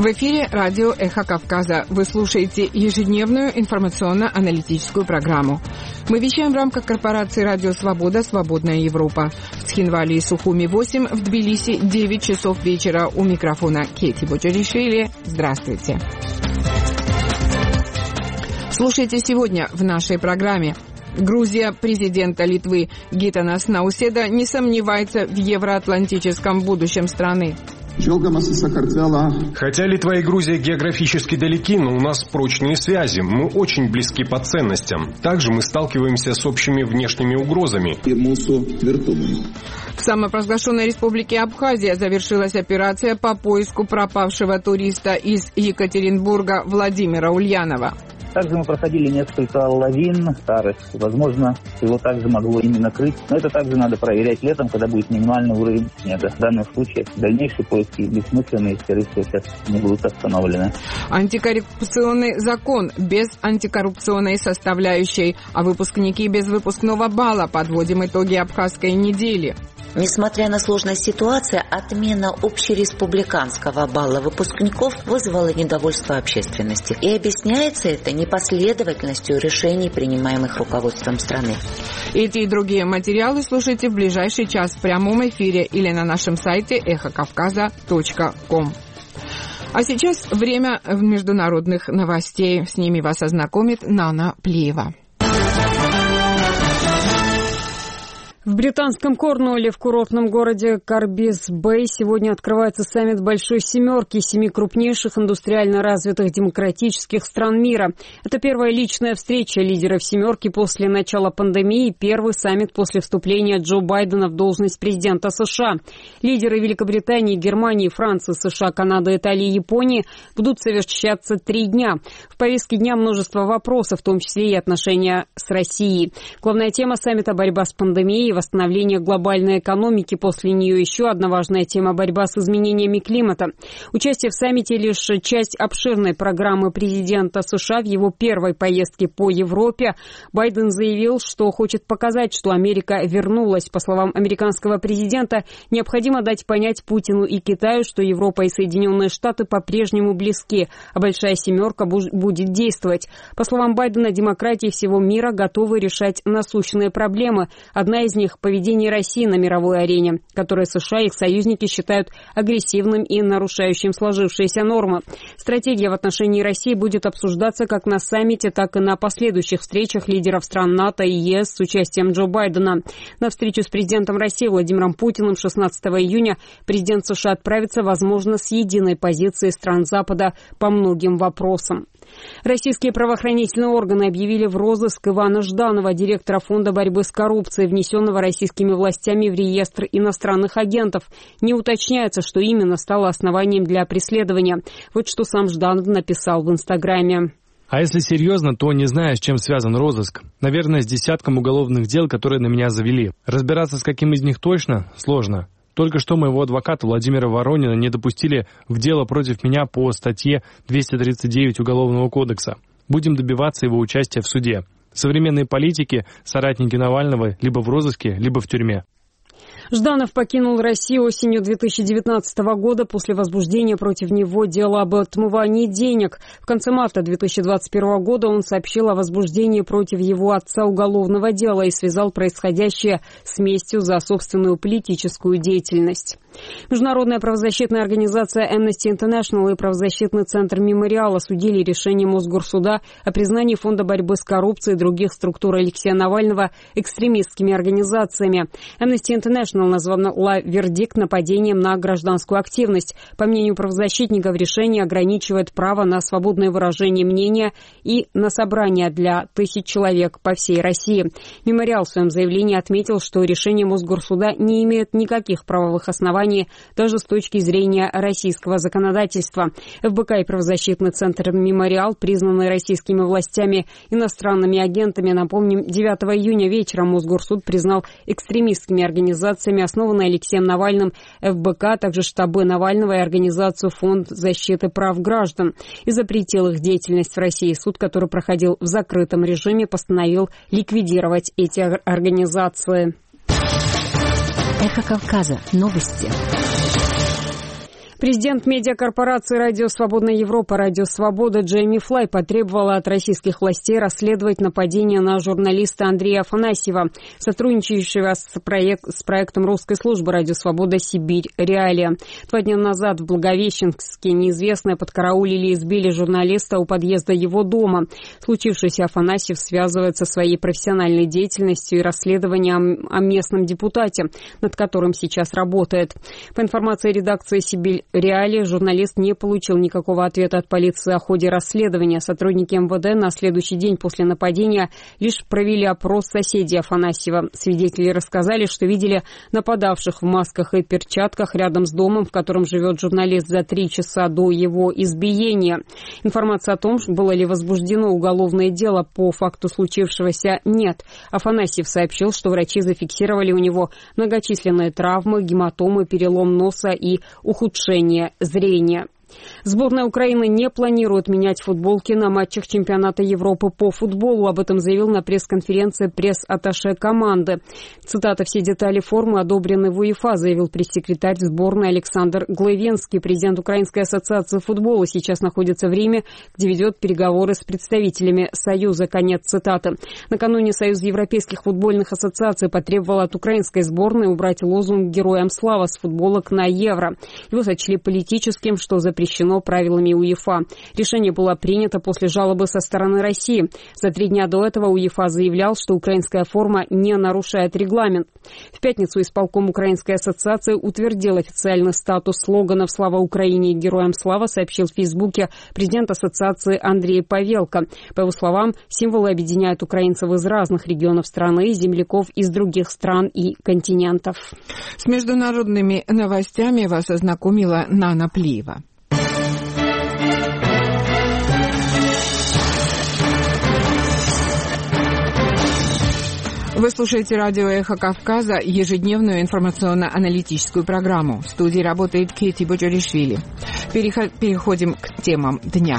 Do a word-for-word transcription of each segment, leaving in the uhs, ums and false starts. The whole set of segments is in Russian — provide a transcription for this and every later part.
В эфире радио «Эхо Кавказа». Вы слушаете ежедневную информационно-аналитическую программу. Мы вещаем в рамках корпорации «Радио Свобода. Свободная Европа». В Схинвале и Сухуми восемь, в Тбилиси девять часов вечера. У микрофона Кети Боджаришвили. Здравствуйте. Слушайте сегодня в нашей программе. Грузия президента Литвы Гитанас Науседа не сомневается в евроатлантическом будущем страны. Хотя Литва и Грузия географически далеки, но у нас прочные связи. Мы очень близки по ценностям. Также мы сталкиваемся с общими внешними угрозами. В самопровозглашенной республике Абхазия завершилась операция по поиску пропавшего туриста из Екатеринбурга Владимира Ульянова. Также мы проходили несколько лавин старых. Возможно, его также могло ими накрыть. Но это также надо проверять летом, когда будет минимальный уровень снега. В данном случае дальнейшие поиски бессмысленные, скорее всего, сейчас не будут остановлены. Антикоррупционный закон без антикоррупционной составляющей. А выпускники без выпускного балла. Подводим итоги абхазской недели. Несмотря на сложность ситуации, отмена общереспубликанского балла выпускников вызвала недовольство общественности. И объясняется это непоследовательностью решений, принимаемых руководством страны. Эти и другие материалы слушайте в ближайший час в прямом эфире или на нашем сайте эхо кавказа точка ком. А сейчас время международных новостей. С ними вас ознакомит Нана Плиева. В британском Корнуолле, в курортном городе Карбис-Бэй, сегодня открывается саммит Большой Семерки семи крупнейших индустриально развитых демократических стран мира. Это первая личная встреча лидеров «семерки» после начала пандемии и первый саммит после вступления Джо Байдена в должность президента США. Лидеры Великобритании, Германии, Франции, США, Канады, Италии и Японии будут совещаться три дня. В повестке дня множество вопросов, в том числе и отношения с Россией. Главная тема саммита – борьба с пандемией, восстановление глобальной экономики. После нее еще одна важная тема – борьба с изменениями климата. Участие в саммите – лишь часть обширной программы президента США в его первой поездке по Европе. Байден заявил, что хочет показать, что Америка вернулась. По словам американского президента, необходимо дать понять Путину и Китаю, что Европа и Соединенные Штаты по-прежнему близки, а Большая Семерка будет действовать. По словам Байдена, демократии всего мира готовы решать насущные проблемы. Одна из них – поведение России на мировой арене, которое США и их союзники считают агрессивным и нарушающим сложившиеся нормы. Стратегия в отношении России будет обсуждаться как на саммите, так и на последующих встречах лидеров стран НАТО и ЕС с участием Джо Байдена. На встречу с президентом России Владимиром Путиным шестнадцатого июня президент США отправится, возможно, с единой позицией стран Запада по многим вопросам. Российские правоохранительные органы объявили в розыск Ивана Жданова, директора Фонда борьбы с коррупцией, внесенного российскими властями в реестр иностранных агентов. Не уточняется, что именно стало основанием для преследования. Вот что сам Жданов написал в Инстаграме. А если серьезно, то не знаю, с чем связан розыск. Наверное, с десятком уголовных дел, которые на меня завели. Разбираться, с каким из них точно, сложно. Только что моего адвоката Владимира Воронина не допустили в дело против меня по статье двести тридцать девять Уголовного кодекса. Будем добиваться его участия в суде. Современные политики, соратники Навального, либо в розыске, либо в тюрьме. Жданов покинул Россию осенью две тысячи девятнадцатого года после возбуждения против него дела об отмывании денег. В конце марта две тысячи двадцать первого года он сообщил о возбуждении против его отца уголовного дела и связал происходящее с местью за собственную политическую деятельность. Международная правозащитная организация Amnesty International и правозащитный центр «Мемориал» осудили решение Мосгорсуда о признании Фонда борьбы с коррупцией и других структур Алексея Навального экстремистскими организациями. Amnesty International назвала вердикт нападением на гражданскую активность. По мнению правозащитников, решение ограничивает право на свободное выражение мнения и на собрания для тысяч человек по всей России. «Мемориал» в своем заявлении отметил, что решение Мосгорсуда не имеет никаких правовых оснований даже с точки зрения российского законодательства. эф бэ ка и правозащитный центр «Мемориал», признанные российскими властями иностранными агентами, напомним, девятого июня вечером Мосгорсуд признал экстремистскими организациями, основанные Алексеем Навальным, эф бэ ка, также штабы Навального и организацию «Фонд защиты прав граждан», и запретил их деятельность в России. Суд, который проходил в закрытом режиме, постановил ликвидировать эти организации. Эхо Кавказа. Новости. Президент медиакорпорации «Радио Свободная Европа» «Радио Свобода» Джейми Флай потребовала от российских властей расследовать нападение на журналиста Андрея Афанасьева, сотрудничающего с, проект, с проектом русской службы «Радио Свобода. Сибирь. Реалия». Два дня назад в Благовещенске неизвестные подкараулили и избили журналиста у подъезда его дома. Случившийся Афанасьев связывает со своей профессиональной деятельностью и расследованием о местном депутате, над которым сейчас работает. По информации редакции «Сибирь. Реалии», журналист не получил никакого ответа от полиции о ходе расследования. Сотрудники эм вэ дэ на следующий день после нападения лишь провели опрос соседей Афанасьева. Свидетели рассказали, что видели нападавших в масках и перчатках рядом с домом, в котором живет журналист, за три часа до его избиения. Информация о том, было ли возбуждено уголовное дело по факту случившегося, нет. Афанасьев сообщил, что врачи зафиксировали у него многочисленные травмы, гематомы, перелом носа и ухудшение зрения. Сборная Украины не планирует менять футболки на матчах чемпионата Европы по футболу. Об этом заявил на пресс-конференции пресс-атташе команды. Цитата: «Все детали формы одобрены в УЕФА», заявил пресс-секретарь сборной Александр Гловенский. Президент Украинской ассоциации футбола сейчас находится в Риме, где ведет переговоры с представителями Союза. Конец цитаты. Накануне Союз европейских футбольных ассоциаций потребовал от украинской сборной убрать лозунг «Героям слава» с футболок на Евро. Его сочли политическим, что запрещено правилами УЕФА. Решение было принято после жалобы со стороны России. За три дня до этого УЕФА заявлял, что украинская форма не нарушает регламент. В пятницу исполком Украинской ассоциации утвердил официальный статус слоганов «Слава Украине» и «Героям слава», сообщил в Фейсбуке президент ассоциации Андрей Павелко. По его словам, символы объединяют украинцев из разных регионов страны и земляков из других стран и континентов. С международными новостями вас ознакомила Нана Плиева. Вы слушаете радио «Эхо Кавказа», ежедневную информационно-аналитическую программу. В студии работает Кэти Боджоришвили. Переходим к темам дня.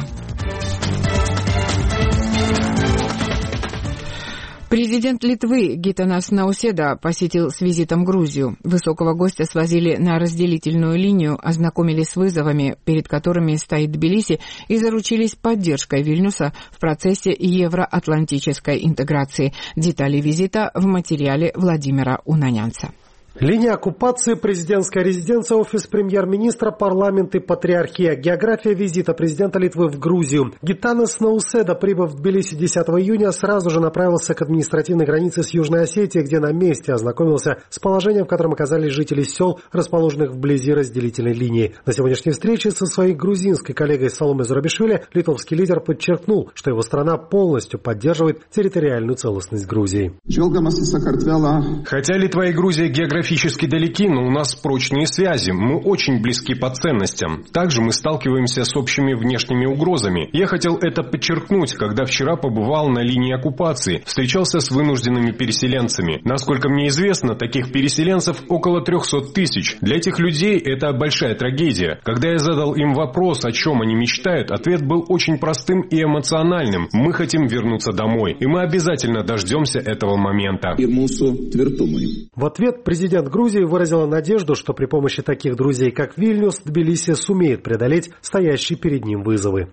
Президент Литвы Гитанас Науседа посетил с визитом Грузию. Высокого гостя свозили на разделительную линию, ознакомились с вызовами, перед которыми стоит Тбилиси, и заручились поддержкой Вильнюса в процессе евроатлантической интеграции. Детали визита в материале Владимира Унанянца. Линия оккупации, президентская резиденция, офис премьер-министра, парламент и патриархия. География визита президента Литвы в Грузию. Гитанас Науседа, прибыв в Тбилиси десятого июня, сразу же направился к административной границе с Южной Осетией, где на месте ознакомился с положением, в котором оказались жители сел, расположенных вблизи разделительной линии. На сегодняшней встрече со своей грузинской коллегой Саломе Зурабишвили литовский лидер подчеркнул, что его страна полностью поддерживает территориальную целостность Грузии. Хотя Литва и Грузия географически Географически далеки, но у нас прочные связи. Мы очень близки по ценностям. Также мы сталкиваемся с общими внешними угрозами. Я хотел это подчеркнуть, когда вчера побывал на линии оккупации, встречался с вынужденными переселенцами. Насколько мне известно, таких переселенцев около трехсот тысяч. Для этих людей это большая трагедия. Когда я задал им вопрос, о чем они мечтают, ответ был очень простым и эмоциональным. Мы хотим вернуться домой, и мы обязательно дождемся этого момента. В ответ президент Президент Грузии выразила надежду, что при помощи таких друзей, как Вильнюс, Тбилиси сумеет преодолеть стоящие перед ним вызовы.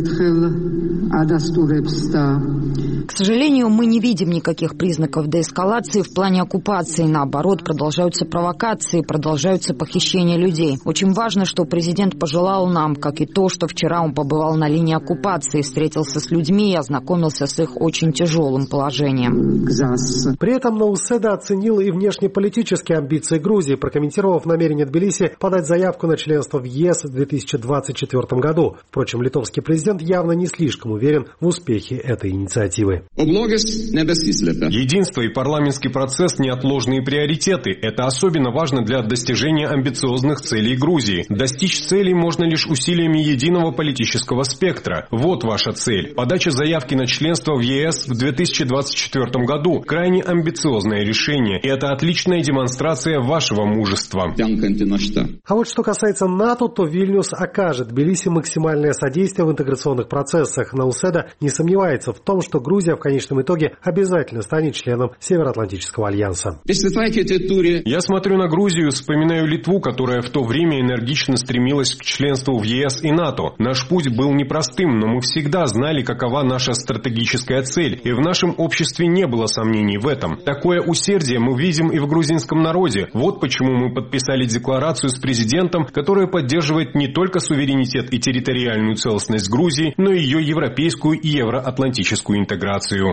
К сожалению, мы не видим никаких признаков деэскалации в плане оккупации. Наоборот, продолжаются провокации, продолжаются похищения людей. Очень важно, что президент пожелал нам, как и то, что вчера он побывал на линии оккупации, встретился с людьми и ознакомился с их очень тяжелым положением. При этом Науседа оценил и внешнеполитические амбиции Грузии, прокомментировав намерение Тбилиси подать заявку на членство в ЕС в две тысячи двадцать четвёртом году. Впрочем, литовский президент явно не слишком уверен в успехе этой инициативы. Единство и парламентский процесс – неотложные приоритеты. Это особенно важно для достижения амбициозных целей Грузии. Достичь целей можно лишь усилиями единого политического спектра. Вот ваша цель. Подача заявки на членство в ЕС в две тысячи двадцать четвёртом году – крайне амбициозное решение. И это отличная демонстрация демонстрация вашего мужества. А вот что касается НАТО, то Вильнюс окажет Тбилиси максимальное содействие в интеграционных процессах. Науседа не сомневается в том, что Грузия в конечном итоге обязательно станет членом Североатлантического альянса. Я смотрю на Грузию, вспоминаю Литву, которая в то время энергично стремилась к членству в ЕС и НАТО. Наш путь был непростым, но мы всегда знали, какова наша стратегическая цель, и в нашем обществе не было сомнений в этом. Такое усердие мы видим и в грузинском народе. Вот почему мы подписали декларацию с президентом, которая поддерживает не только суверенитет и территориальную целостность Грузии, но и ее европейскую и евроатлантическую интеграцию.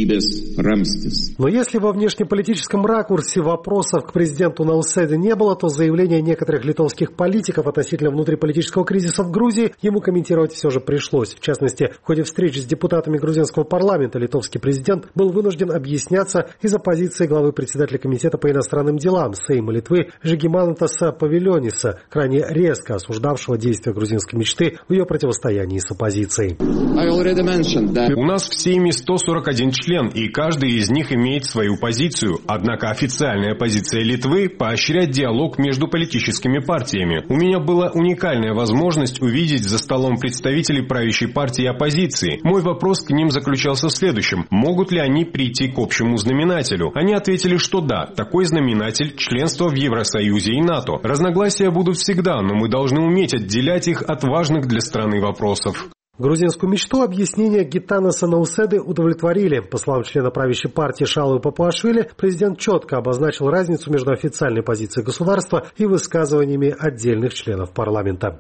Но если во внешнеполитическом ракурсе вопросов к президенту Науседе не было, то заявления некоторых литовских политиков относительно внутриполитического кризиса в Грузии ему комментировать все же пришлось. В частности, в ходе встречи с депутатами грузинского парламента литовский президент был вынужден объясняться из-за позиции главы председателя комитета по иностранным делам Сейма Литвы Жигимантаса Павильониса, крайне резко осуждавшего действия грузинской мечты в ее противостоянии с оппозицией. У нас в Сейме сто сорок один член, и каждый из них имеет свою позицию. Однако официальная позиция Литвы – поощрять диалог между политическими партиями. У меня была уникальная возможность увидеть за столом представителей правящей партии и оппозиции. Мой вопрос к ним заключался в следующем. Могут ли они прийти к общему знаменателю? Они ответили, что да, такой знаменатель – членство в Евросоюзе и НАТО. Разногласия будут всегда, но мы должны уметь отделять их от важных для страны вопросов. Грузинскую мечту объяснения Гитанаса Науседы удовлетворили. По словам члена правящей партии Шалвы Папуашвили, президент четко обозначил разницу между официальной позицией государства и высказываниями отдельных членов парламента.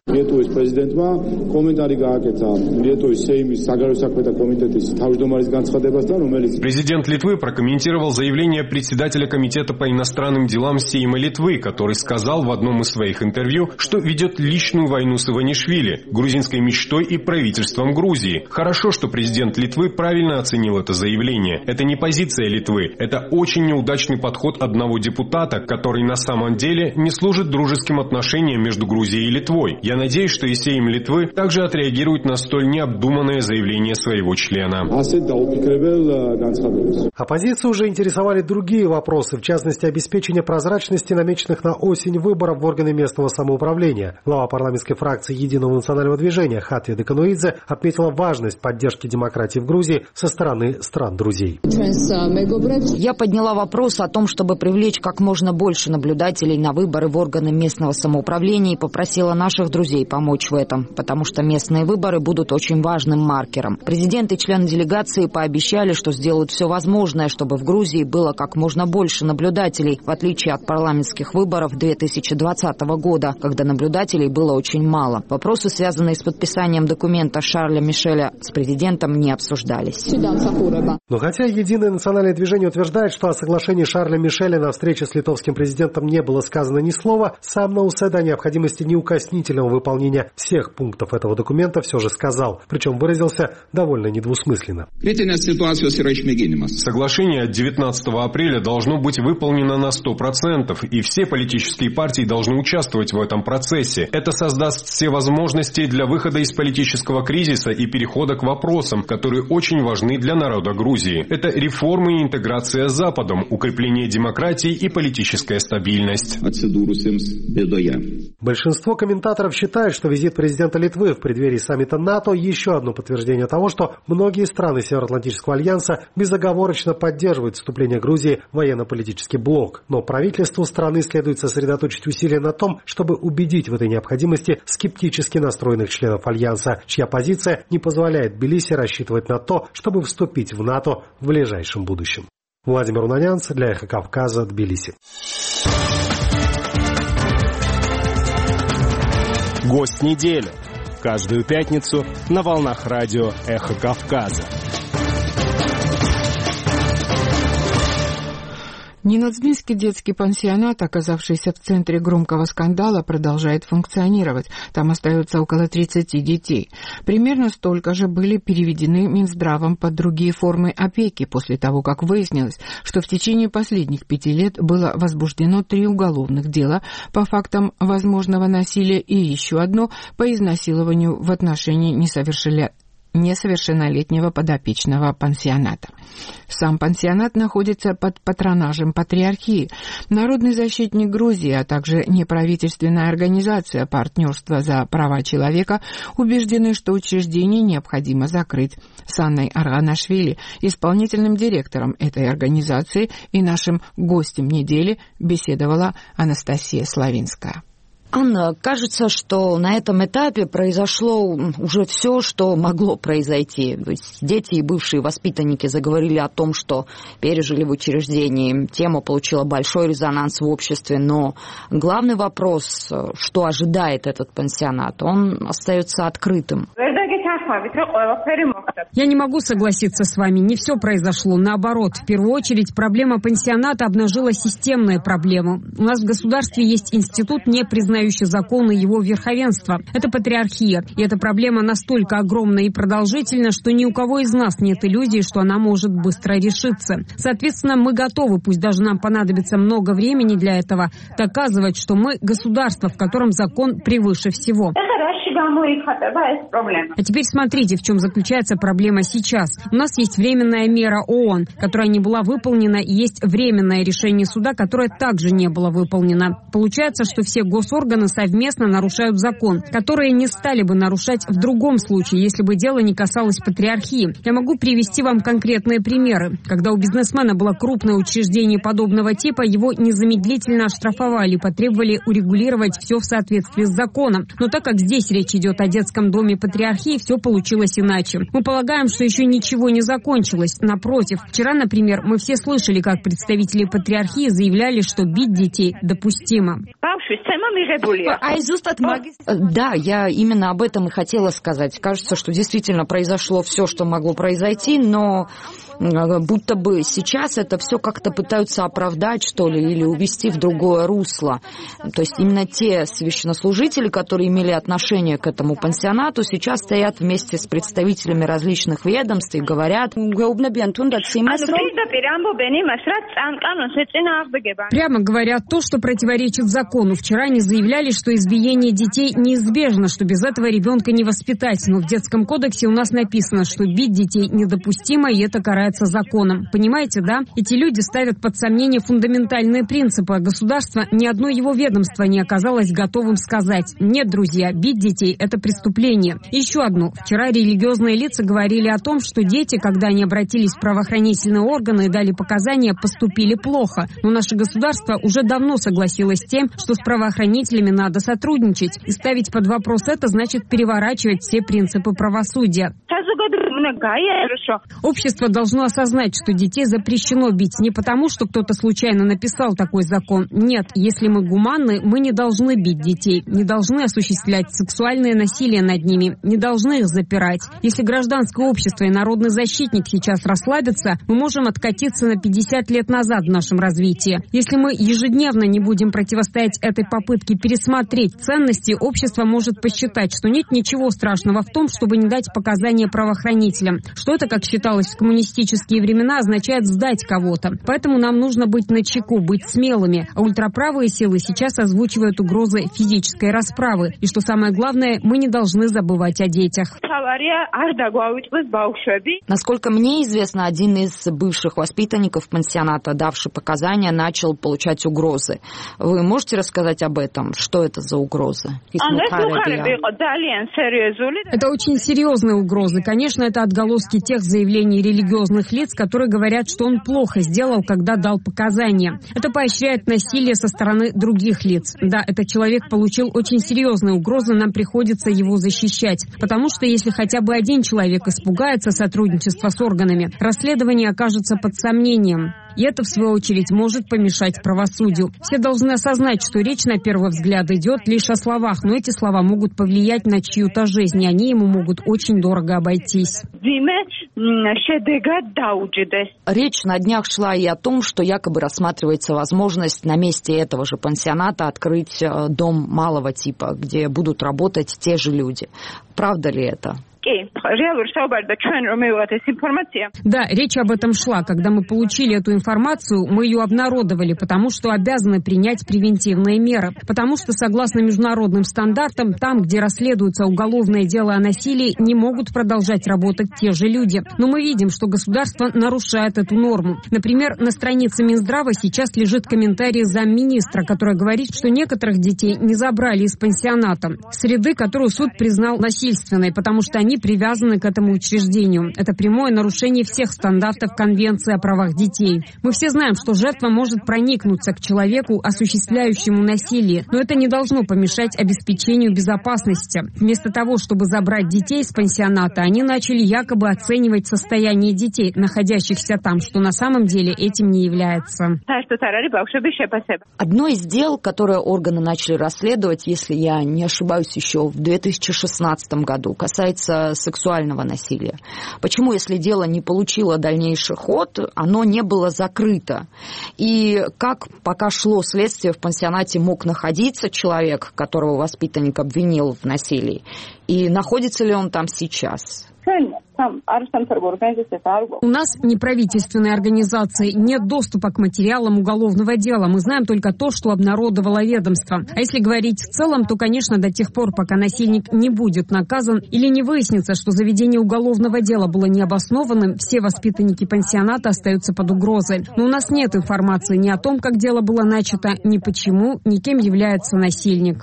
Президент Литвы прокомментировал заявление председателя комитета по иностранным делам Сейма Литвы, который сказал в одном из своих интервью, что ведет личную войну с Иванишвили, грузинской мечтой и правительством Грузии. Хорошо, что президент Литвы правильно оценил это заявление. Это не позиция Литвы. Это очень неудачный подход одного депутата, который на самом деле не служит дружеским отношениям между Грузией и Литвой. Я надеюсь, что и Сейм Литвы также отреагирует на столь необдуманное заявление своего члена. Оппозицию уже интересовали другие вопросы, в частности, обеспечение прозрачности намеченных на осень выборов в органы местного самоуправления. Глава парламентской фракции Единого национального движения Хатвия Декануидзе отметила важность поддержки демократии в Грузии со стороны стран-друзей. Я подняла вопрос о том, чтобы привлечь как можно больше наблюдателей на выборы в органы местного самоуправления и попросила наших друзей помочь в этом, потому что местные выборы будут очень важным маркером. Президент и члены делегации пообещали, что сделают все возможное, чтобы в Грузии было как можно больше наблюдателей, в отличие от парламентских выборов две тысячи двадцатого года, когда наблюдателей было очень мало. Вопросы, связанные с подписанием документа Шарля Мишеля с президентом, не обсуждались. Но хотя Единое национальное движение утверждает, что о соглашении Шарля Мишеля на встрече с литовским президентом не было сказано ни слова, сам Науседа о необходимости неукоснительного выполнения всех пунктов этого документа все же сказал, причем выразился довольно недвусмысленно. Соглашение от девятнадцатого апреля должно быть выполнено на сто процентов, и все политические партии должны участвовать в этом процессе. Это создаст все возможности для выхода из политического кризиса и перехода к вопросам, которые очень важны для народа Грузии. Это реформы и интеграция с Западом, укрепление демократии и политическая стабильность. Большинство комментаторов считают, что визит президента Литвы в преддверии саммита НАТО еще одно подтверждение того, что многие страны Североатлантического альянса безоговорочно поддерживают вступление Грузии в военно-политический блок. Но правительству страны следует сосредоточить усилия на том, чтобы убедить в этой необходимости скептически настроенных членов альянса, чья позиция не позволяет Тбилиси рассчитывать на то, чтобы вступить в НАТО в ближайшем будущем. Владимир Унанянц для Эхо Кавказа, Тбилиси. Гость недели. Каждую пятницу на волнах радио «Эхо Кавказа». Ненацбинский детский пансионат, оказавшийся в центре громкого скандала, продолжает функционировать. Там остается около тридцати детей. Примерно столько же были переведены Минздравом под другие формы опеки после того, как выяснилось, что в течение последних пяти лет было возбуждено три уголовных дела по фактам возможного насилия и еще одно по изнасилованию в отношении несовершеннолетних несовершеннолетнего подопечного пансионата. Сам пансионат находится под патронажем патриархии. Народный защитник Грузии, а также неправительственная организация «Партнерство за права человека» убеждены, что учреждение необходимо закрыть. С Анной Арганашвили, исполнительным директором этой организации и нашим гостем недели, беседовала Анастасия Славинская. Анна, кажется, что на этом этапе произошло уже все, что могло произойти. То есть дети и бывшие воспитанники заговорили о том, что пережили в учреждении. Тема получила большой резонанс в обществе, но главный вопрос, что ожидает этот пансионат, он остается открытым. Я не могу согласиться с вами, не все произошло. Наоборот, в первую очередь проблема пансионата обнажила системные проблемы. У нас в государстве есть институт, не признающий законы его верховенства. Это патриархия. И эта проблема настолько огромна и продолжительна, что ни у кого из нас нет иллюзий, что она может быстро решиться. Соответственно, мы готовы, пусть даже нам понадобится много времени для этого, доказывать, что мы государство, в котором закон превыше всего. А теперь смотрите, в чем заключается проблема сейчас. У нас есть временная мера ООН, которая не была выполнена, и есть временное решение суда, которое также не было выполнено. Получается, что все госорганы совместно нарушают закон, которые не стали бы нарушать в другом случае, если бы дело не касалось патриархии. Я могу привести вам конкретные примеры. Когда у бизнесмена было крупное учреждение подобного типа, его незамедлительно оштрафовали и потребовали урегулировать все в соответствии с законом. Но так как здесь речь идет о детском доме патриархии, все получилось иначе. Мы полагаем, что еще ничего не закончилось. Напротив, вчера, например, мы все слышали, как представители патриархии заявляли, что бить детей допустимо. Да, я именно об этом и хотела сказать. Кажется, что действительно произошло все, что могло произойти, но будто бы сейчас это все как-то пытаются оправдать, что ли, или увести в другое русло. То есть именно те священнослужители, которые имели отношение к этому пансионату, сейчас стоят вместе с представителями различных ведомств и говорят... Прямо говорят то, что противоречит закону. Вчера они заявляли, что избиение детей неизбежно, что без этого ребенка не воспитать. Но в детском кодексе у нас написано, что бить детей недопустимо, и это карается законом. Понимаете, да? Эти люди ставят под сомнение фундаментальные принципы, а государство, ни одно его ведомство не оказалось готовым сказать: нет, друзья, бить детей – это преступление. Еще одно. Вчера религиозные лица говорили о том, что дети, когда они обратились в правоохранительные органы и дали показания, поступили плохо. Но наше государство уже давно согласилось с тем, что с правоохранителями надо сотрудничать. И ставить под вопрос это значит переворачивать все принципы правосудия. Общество должно осознать, что детей запрещено бить не потому, что кто-то случайно написал такой закон. Нет, если мы гуманны, мы не должны бить детей, не должны осуществлять сексуальное насилие над ними, не должны их запирать. Если гражданское общество и народный защитник сейчас расслабятся, мы можем откатиться на пятьдесят лет назад в нашем развитии. Если мы ежедневно не будем противостоять этой попытке пересмотреть ценности, общество может посчитать, что нет ничего страшного в том, чтобы не дать показания правоохранителям. Что это, как считалось в коммунистические времена, означает сдать кого-то. Поэтому нам нужно быть начеку, быть смелыми. А ультраправые силы сейчас озвучивают угрозы физической расправы. И что самое главное, мы не должны забывать о детях. Насколько мне известно, один из бывших воспитанников пансионата, давший показания, начал получать угрозы. Вы можете рассказать об этом? Что это за угрозы? Это очень серьезные угрозы. Конечно, это отголоски тех заявлений религиозных лиц, которые говорят, что он плохо сделал, когда дал показания. Это поощряет насилие со стороны других лиц. Да, этот человек получил очень серьезные угрозы, нам приходится его защищать. Потому что если хотя бы один человек испугается сотрудничества с органами, расследование окажется под сомнением. И это, в свою очередь, может помешать правосудию. Все должны осознать, что речь, на первый взгляд, идет лишь о словах, но эти слова могут повлиять на чью-то жизнь, и они ему могут очень дорого обойтись. Речь на днях шла и о том, что якобы рассматривается возможность на месте этого же пансионата открыть дом малого типа, где будут работать те же люди. Правда ли это? Да, речь об этом шла. Когда мы получили эту информацию, мы ее обнародовали, потому что обязаны принять превентивные меры. Потому что, согласно международным стандартам, там, где расследуется уголовное дело о насилии, не могут продолжать работать те же люди. Но мы видим, что государство нарушает эту норму. Например, на странице Минздрава сейчас лежит комментарий замминистра, который говорит, что некоторых детей не забрали из пансионата, среды, которую суд признал насильственной, потому что они привязаны к этому учреждению. Это прямое нарушение всех стандартов Конвенции о правах детей. Мы все знаем, что жертва может проникнуться к человеку, осуществляющему насилие, но это не должно помешать обеспечению безопасности. Вместо того, чтобы забрать детей из пансионата, они начали якобы оценивать состояние детей, находящихся там, что на самом деле этим не является. Одно из дел, которое органы начали расследовать, если я не ошибаюсь, еще в две тысячи шестнадцатом году, касается сексуального насилия. Почему, если дело не получило дальнейший ход, оно не было закрыто? И как, пока шло следствие, в пансионате мог находиться человек, которого воспитанник обвинил в насилии? И находится ли он там сейчас? У нас неправительственной организации, нет доступа к материалам уголовного дела. Мы знаем только то, что обнародовало ведомство. А если говорить в целом, то, конечно, до тех пор, пока насильник не будет наказан или не выяснится, что заведение уголовного дела было необоснованным, все воспитанники пансионата остаются под угрозой. Но у нас нет информации ни о том, как дело было начато, ни почему, ни кем является насильник.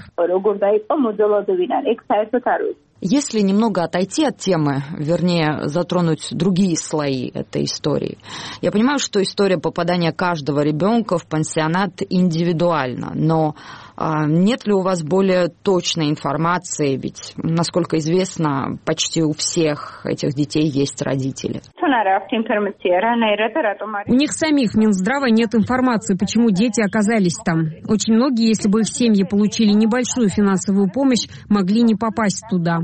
Если немного отойти от темы, вернее, затронуть другие слои этой истории, я понимаю, что история попадания каждого ребенка в пансионат индивидуальна, но а, нет ли у вас более точной информации, ведь, насколько известно, почти у всех этих детей есть родители? У них самих в Минздрава нет информации, почему дети оказались там. Очень многие, если бы их семьи получили небольшую финансовую помощь, могли не попасть туда.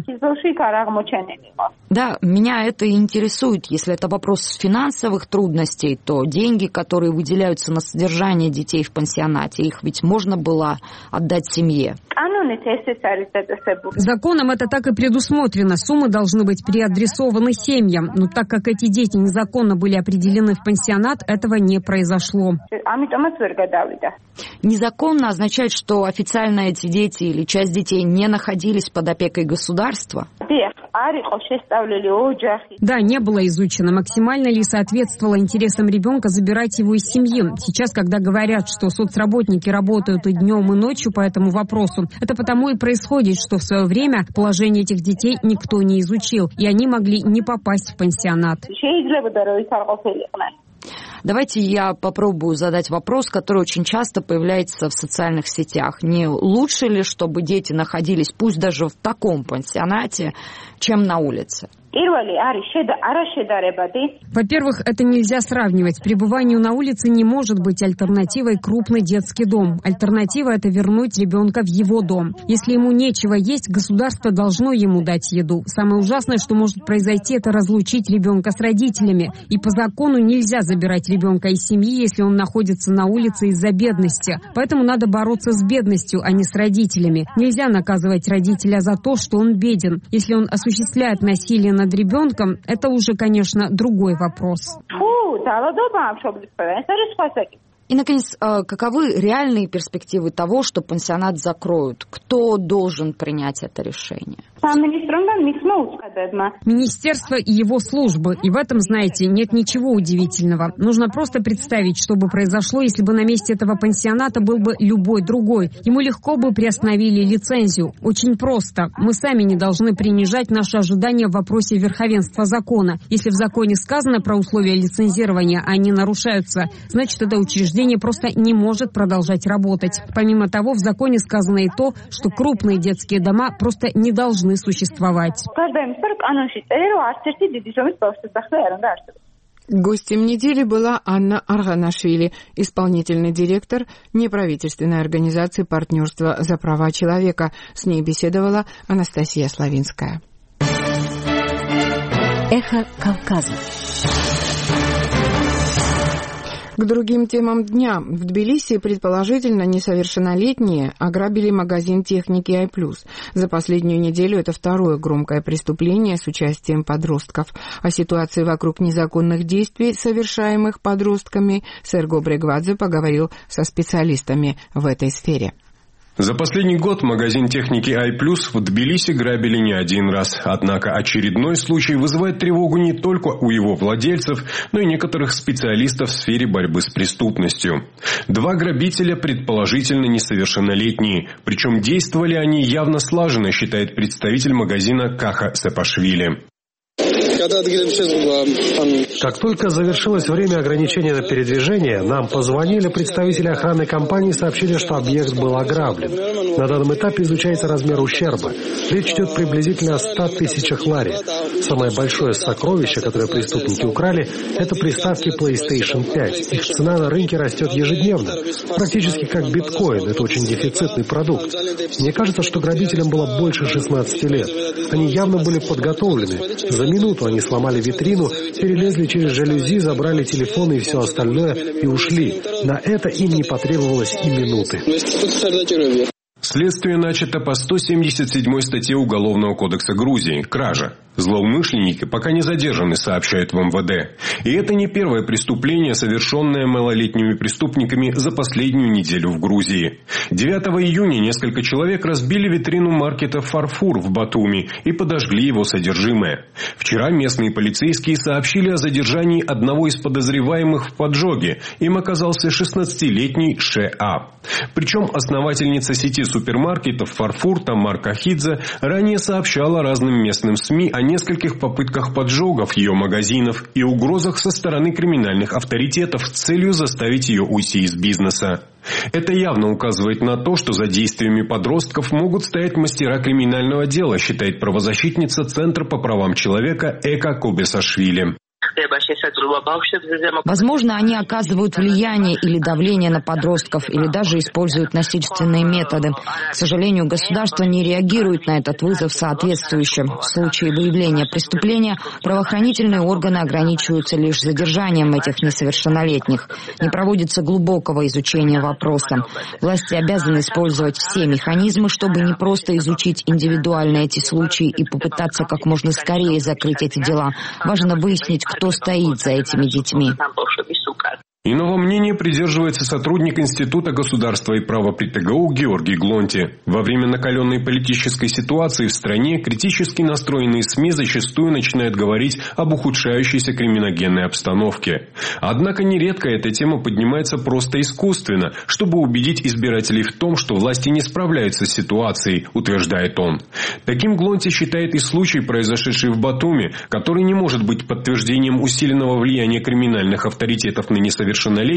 Да, меня это интересует. Если это вопрос финансовых трудностей, то деньги, которые выделяются на содержание детей в пансионате, их ведь можно было отдать семье. Законом это так и предусмотрено. Суммы должны быть переадресованы семьям. Но так как эти дети незаконно были определены в пансионат, этого не произошло. Незаконно означает, что официально эти дети или часть детей не находились под опекой государства? Да, не было изучено, максимально ли соответствовало интересам ребенка забирать его из семьи. Сейчас, когда говорят, что соцработники работают и днем, и ночью по этому вопросу, это потому и происходит, что в свое время положение этих детей никто не изучил, и они могли не попасть в пансионат. Давайте я попробую задать вопрос, который очень часто появляется в социальных сетях. Не лучше ли, чтобы дети находились, пусть даже в таком пансионате, чем на улице? Во-первых, это нельзя сравнивать. Пребыванию на улице не может быть альтернативой крупный детский дом. Альтернатива – это вернуть ребенка в его дом. Если ему нечего есть, государство должно ему дать еду. Самое ужасное, что может произойти, это разлучить ребенка с родителями. И по закону нельзя забирать ребенка из семьи, если он находится на улице из-за бедности. Поэтому надо бороться с бедностью, а не с родителями. Нельзя наказывать родителя за то, что он беден. Если он осуществляет насилие над ребенком, это уже, конечно, другой вопрос. И, наконец, каковы реальные перспективы того, что пансионат закроют? Кто должен принять это решение? Министерство и его службы. И в этом, знаете, нет ничего удивительного. Нужно просто представить, что бы произошло, если бы на месте этого пансионата был бы любой другой. Ему легко бы приостановили лицензию. Очень просто. Мы сами не должны принижать наши ожидания в вопросе верховенства закона. Если в законе сказано про условия лицензирования, а они нарушаются, значит, это учреждение просто не может продолжать работать. Помимо того, в законе сказано и то, что крупные детские дома просто не должны существовать. Гостем недели была Анна Арганашвили, исполнительный директор неправительственной организации «Партнерство за права человека». С ней беседовала Анастасия Славинская. Эхо Кавказа. К другим темам дня. В Тбилиси, предположительно, несовершеннолетние ограбили магазин техники «Ай плюс». За последнюю неделю это второе громкое преступление с участием подростков. О ситуации вокруг незаконных действий, совершаемых подростками, Серго Брегвадзе поговорил со специалистами в этой сфере. За последний год магазин техники «Ай плюс» в Тбилиси грабили не один раз. Однако очередной случай вызывает тревогу не только у его владельцев, но и некоторых специалистов в сфере борьбы с преступностью. Два грабителя предположительно несовершеннолетние. Причем действовали они явно слаженно, считает представитель магазина Каха Сапашвили. Как только завершилось время ограничения на передвижение, нам позвонили представители охранной компании и сообщили, что объект был ограблен. На данном этапе изучается размер ущерба. Речь идет приблизительно о ста тысячах лари. Самое большое сокровище, которое преступники украли, это приставки плейстейшн пять. Их цена на рынке растет ежедневно. Практически как биткоин. Это очень дефицитный продукт. Мне кажется, что грабителям было больше шестнадцати лет. Они явно были подготовлены. За минуту они сломали витрину, перелезли через жалюзи, забрали телефоны и все остальное и ушли. На это им не потребовалось и минуты. Следствие начато по сто семьдесят седьмой статье Уголовного кодекса Грузии – кража. Злоумышленники пока не задержаны, сообщают в эм вэ дэ. И это не первое преступление, совершенное малолетними преступниками за последнюю неделю в Грузии. девятого июня несколько человек разбили витрину маркета «Фарфур» в Батуми и подожгли его содержимое. Вчера местные полицейские сообщили о задержании одного из подозреваемых в поджоге. Им оказался шестнадцатилетний Ше А. Причем основательница сети супермаркетов «Фарфур» Тамар Кахидзе ранее сообщала разным местным СМИ о нескольких попытках поджогов ее магазинов и угрозах со стороны криминальных авторитетов с целью заставить ее уйти из бизнеса. Это явно указывает на то, что за действиями подростков могут стоять мастера криминального дела, считает правозащитница Центра по правам человека Эка Кобесашвили. Возможно, они оказывают влияние или давление на подростков, или даже используют насильственные методы. К сожалению, государство не реагирует на этот вызов соответствующе. В случае выявления преступления правоохранительные органы ограничиваются лишь задержанием этих несовершеннолетних. Не проводится глубокого изучения вопроса. Власти обязаны использовать все механизмы, чтобы не просто изучить индивидуально эти случаи и попытаться как можно скорее закрыть эти дела. Важно выяснить, кто стоит за этими детьми. Иного мнения придерживается сотрудник Института государства и права при тэ гэ у Георгий Глонти. Во время накаленной политической ситуации в стране критически настроенные СМИ зачастую начинают говорить об ухудшающейся криминогенной обстановке. Однако нередко эта тема поднимается просто искусственно, чтобы убедить избирателей в том, что власти не справляются с ситуацией, утверждает он. Таким Глонти считает и случай, произошедший в Батуми, который не может быть подтверждением усиленного влияния криминальных авторитетов на несовершеннолетних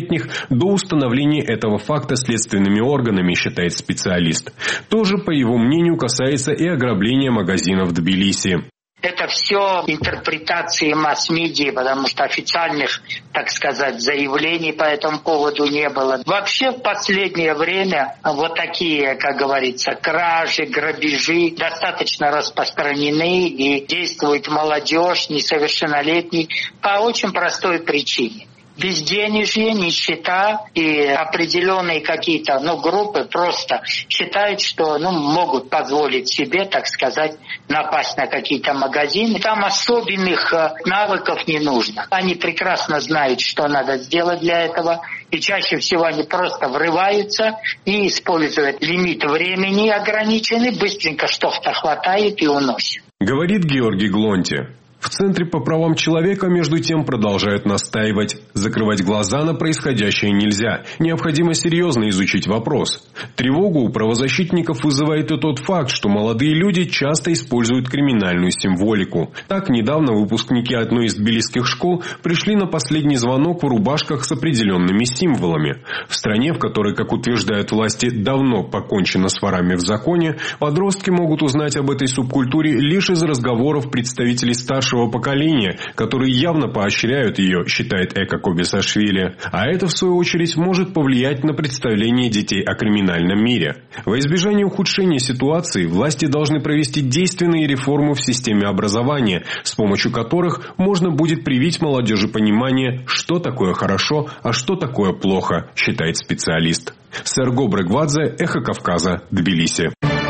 до установления этого факта следственными органами, считает специалист. Тоже, по его мнению, касается и ограбления магазинов в Тбилиси. Это все интерпретации масс-медиа, потому что официальных, так сказать, заявлений по этому поводу не было. Вообще в последнее время вот такие, как говорится, кражи, грабежи достаточно распространены и действует молодежь, несовершеннолетний, по очень простой причине. Безденежье, нищета и определенные какие-то ну, группы просто считают, что ну, могут позволить себе, так сказать, напасть на какие-то магазины. Там особенных навыков не нужно. Они прекрасно знают, что надо сделать для этого. И чаще всего они просто врываются и используют лимит времени ограниченный, быстренько что-то хватает и уносит. Говорит Георгий Глонти. В Центре по правам человека, между тем, продолжают настаивать. Закрывать глаза на происходящее нельзя. Необходимо серьезно изучить вопрос. Тревогу у правозащитников вызывает и тот факт, что молодые люди часто используют криминальную символику. Так, недавно выпускники одной из тбилисских школ пришли на последний звонок в рубашках с определенными символами. В стране, в которой, как утверждают власти, давно покончено с ворами в законе, подростки могут узнать об этой субкультуре лишь из разговоров представителей старшего поколения, которые явно поощряют ее, считает Эка Кобесашвили, а это, в свою очередь, может повлиять на представление детей о криминальном мире. Во избежание ухудшения ситуации власти должны провести действенные реформы в системе образования, с помощью которых можно будет привить молодежи понимание, что такое хорошо, а что такое плохо, считает специалист. Серго Брыгвадзе, Эхо Кавказа, Тбилиси.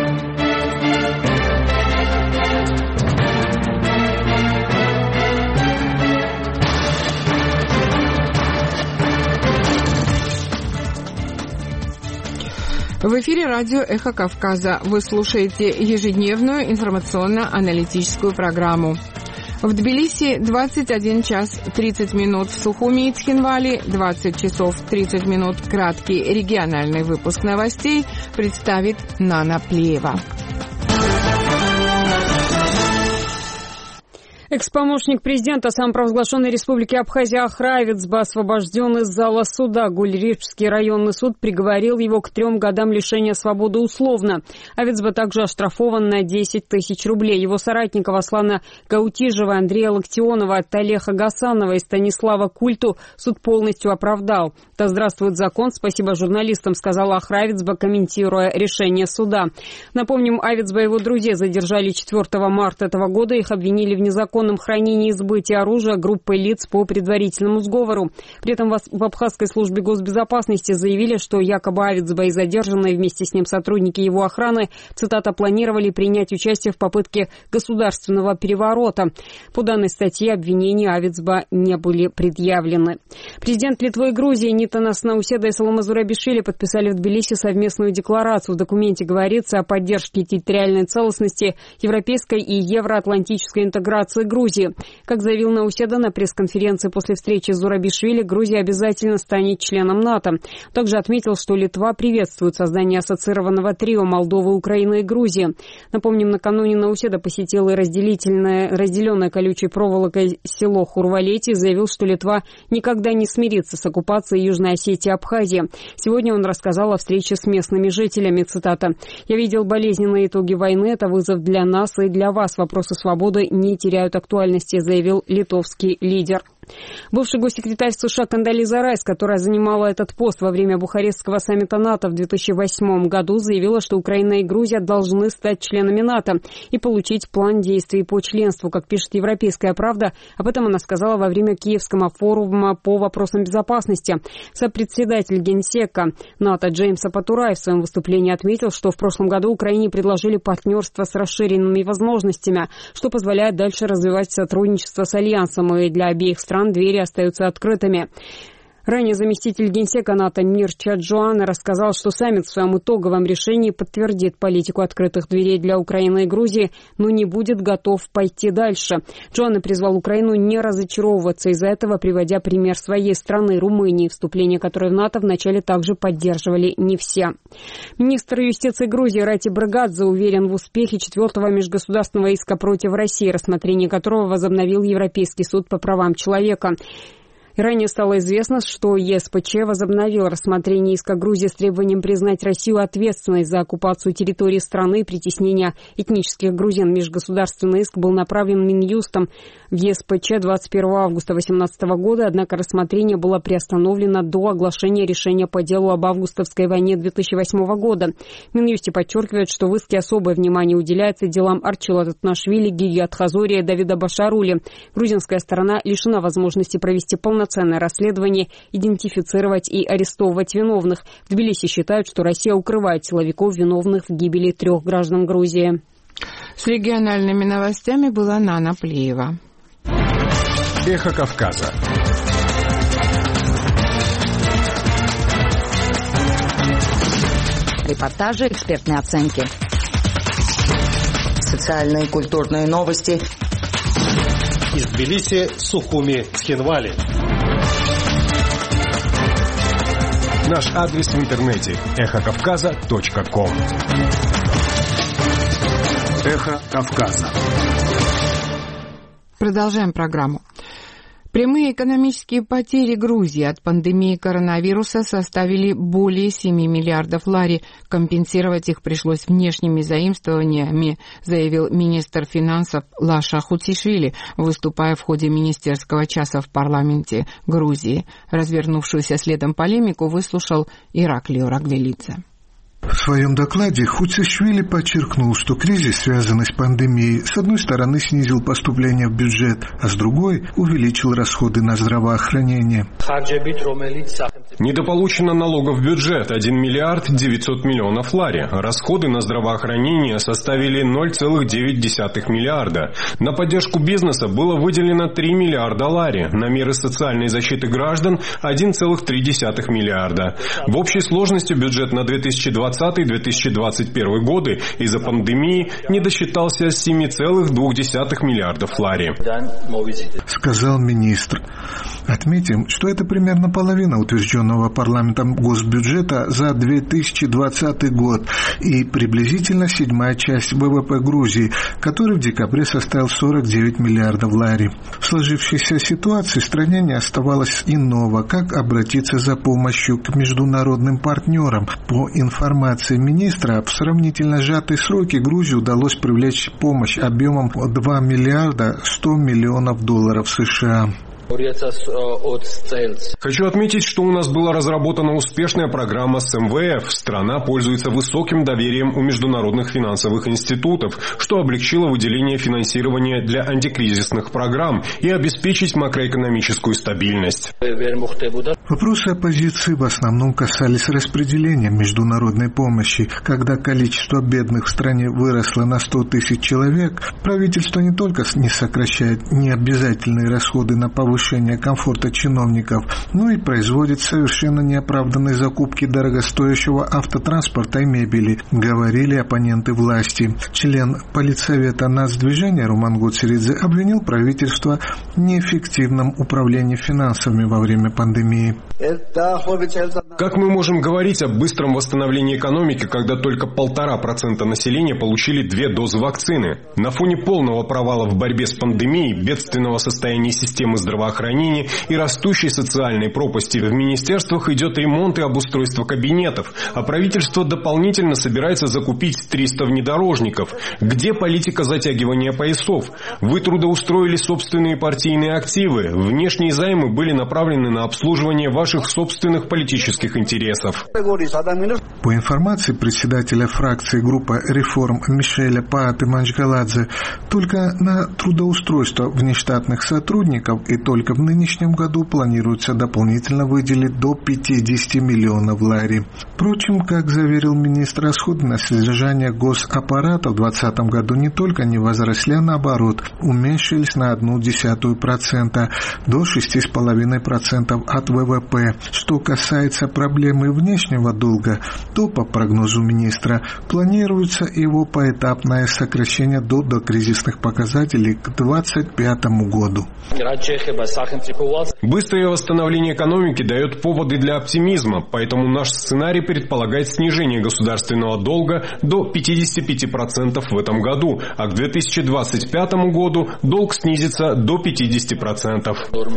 В эфире радио «Эхо Кавказа». Вы слушаете ежедневную информационно-аналитическую программу. В Тбилиси двадцать один час тридцать минут, в Сухуми и Цхинвали двадцать часов тридцать минут. Краткий региональный выпуск новостей представит Нана Плеева. Экс-помощник президента самопровозглашенной республики Абхазия Ахравицба освобожден из зала суда. Гуль-Рижский районный суд приговорил его к трем годам лишения свободы условно. Авицба также оштрафован на десять тысяч рублей. Его соратников Аслана Гаутижева, Андрея Локтионова, Талеха Гасанова и Станислава Культу суд полностью оправдал. «Да здравствует закон, спасибо журналистам», сказала Ахравицба, комментируя решение суда. Напомним, Авицба и его друзья задержали четвёртого марта этого года. Их обвинили в незаконном хранении и сбытии оружия группой лиц по предварительному сговору. При этом в Абхазской службе госбезопасности заявили, что якобы Авицба и задержанные вместе с ним сотрудники его охраны, цитата, планировали принять участие в попытке государственного переворота. По данной статье обвинения Авицба не были предъявлены. Президент Литвы и Грузии Гитанас Науседа и Саломе Зурабишвили подписали в Тбилиси совместную декларацию. В документе говорится о поддержке территориальной целостности, европейской и евроатлантической интеграции Грузии. Как заявил Науседа на пресс-конференции после встречи с Зурабишвили, Грузия обязательно станет членом НАТО. Также отметил, что Литва приветствует создание ассоциированного трио Молдовы, Украины и Грузии. Напомним, накануне Науседа посетил и разделительное, разделенное колючей проволокой село Хурвалети и заявил, что Литва никогда не смирится с оккупацией Южной Осетии и Абхазии. Сегодня он рассказал о встрече с местными жителями. Цитата. «Я видел болезненные итоги войны. Это вызов для нас и для вас. Вопросы свободы не теряют актуальности», заявил литовский лидер. Бывший госсекретарь США Кондолиза Райс, которая занимала этот пост во время Бухарестского саммита НАТО в две тысячи восьмом году, заявила, что Украина и Грузия должны стать членами НАТО и получить план действий по членству, как пишет «Европейская правда». Об этом она сказала во время Киевского форума по вопросам безопасности. Сопредседатель Генсека НАТО Джеймса Патурай в своем выступлении отметил, что в прошлом году Украине предложили партнерство с расширенными возможностями, что позволяет дальше развивать сотрудничество с Альянсом, и для обеих стран двери остаются открытыми. Ранее заместитель генсека НАТО Мир Чаджуана рассказал, что саммит в своем итоговом решении подтвердит политику открытых дверей для Украины и Грузии, но не будет готов пойти дальше. Джоанна призвал Украину не разочаровываться из-за этого, приводя пример своей страны, Румынии, вступление которой в НАТО вначале также поддерживали не все. Министр юстиции Грузии Рати Брыгадзе уверен в успехе четвертого межгосударственного иска против России, рассмотрение которого возобновил Европейский суд по правам человека. И ранее стало известно, что ЕСПЧ возобновил рассмотрение иска Грузии с требованием признать Россию ответственной за оккупацию территории страны и притеснение этнических грузин. Межгосударственный иск был направлен Минюстом в ЕСПЧ двадцать первого августа две тысячи восемнадцатого года, однако рассмотрение было приостановлено до оглашения решения по делу об августовской войне две тысячи восьмого года. Минюсте подчеркивает, что в иске особое внимание уделяется делам Арчила Татнашвили, Гият Хазория и Давида Башарули. Грузинская сторона лишена возможности провести полноценное Полноценное расследование, идентифицировать и арестовывать виновных. В Тбилиси считают, что Россия укрывает силовиков, виновных в гибели трех граждан Грузии. С региональными новостями была Нана Плеева. Эхо Кавказа. Репортажи, экспертные оценки. Социальные и культурные новости. Из Тбилиси, Сухуми, Цхинвали. Наш адрес в интернете эхо кавказа точка ком. Эхо Кавказа. Продолжаем программу. Прямые экономические потери Грузии от пандемии коронавируса составили более семи миллиардов лари. Компенсировать их пришлось внешними заимствованиями, заявил министр финансов Лаша Хуцишвили, выступая в ходе министерского часа в парламенте Грузии. Развернувшуюся следом полемику выслушал Ираклио Рагвелидзе. В своем докладе Хуцишвили подчеркнул, что кризис, связанный с пандемией, с одной стороны снизил поступления в бюджет, а с другой увеличил расходы на здравоохранение. Недополучено налогов в бюджет один миллиард девятьсот миллионов лари. Расходы на здравоохранение составили ноль целых девять десятых миллиарда. На поддержку бизнеса было выделено три миллиарда лари. На меры социальной защиты граждан один целых три десятых миллиарда. В общей сложности бюджет на две тысячи двадцатый — две тысячи двадцать первый годы из-за пандемии не досчитался семи целых двух десятых миллиардов лари, сказал министр. Отметим, что это примерно половина утвержденного парламентом госбюджета за две тысячи двадцатый год и приблизительно седьмая часть ВВП Грузии, который в декабре составил сорок девять миллиардов лари. В сложившейся ситуации стране не оставалось иного, как обратиться за помощью к международным партнерам. По информации министра, в сравнительно сжатые сроки Грузии удалось привлечь помощь объемом два миллиарда сто миллионов долларов США. Хочу отметить, что у нас была разработана успешная программа с эм вэ эф. Страна пользуется высоким доверием у международных финансовых институтов, что облегчило выделение финансирования для антикризисных программ и обеспечить макроэкономическую стабильность. Вопросы оппозиции в основном касались распределения международной помощи. Когда количество бедных в стране выросло на сто тысяч человек, правительство не только не сокращает необязательные расходы на повышение повышение комфорта чиновников, но и производит совершенно неоправданные закупки дорогостоящего автотранспорта и мебели, говорили оппоненты власти. Член политсовета нацдвижения Руман Гуцеридзе обвинил правительство в неэффективном управлении финансами во время пандемии. Как мы можем говорить о быстром восстановлении экономики, когда только полтора процента населения получили две дозы вакцины? На фоне полного провала в борьбе с пандемией, бедственного состояния системы здравоохранения и растущей социальной пропасти в министерствах идет ремонт и обустройство кабинетов, а правительство дополнительно собирается закупить триста внедорожников. Где политика затягивания поясов? Вы трудоустроили собственные партийные активы. Внешние займы были направлены на обслуживание ваших собственных политических интересов. По информации председателя фракции группы реформ Мишеля Пааты-Манчгаладзе, только на трудоустройство внештатных сотрудников и только в нынешнем году планируется дополнительно выделить до пятьдесят миллионов лари. Впрочем, как заверил министр, расходы на содержание госаппарата в две тысячи двадцатом году не только не возросли, а наоборот, уменьшились на одну десятую процента до шести с половиной процентов от ВВП. Что касается проблемы внешнего долга, то, по прогнозу министра, планируется его поэтапное сокращение до докризисных показателей к двадцать пятому году. Быстрое восстановление экономики дает поводы для оптимизма, поэтому наш сценарий предполагает снижение государственного долга до пятидесяти пяти процентов в этом году, а к две тысячи двадцать пятому году долг снизится до пятидесяти процентов.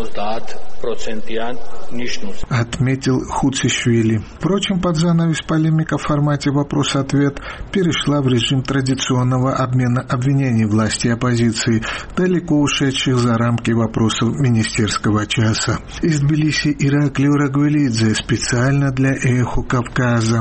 Отметил Хуцишвили. Впрочем, под занавес полемика в формате вопрос-ответ перешла в режим традиционного обмена обвинений власти и оппозиции, далеко ушедших за рамки вопросов министерского часа. Из Тбилиси Ираклио Рагвелидзе специально для «Эхо Кавказа».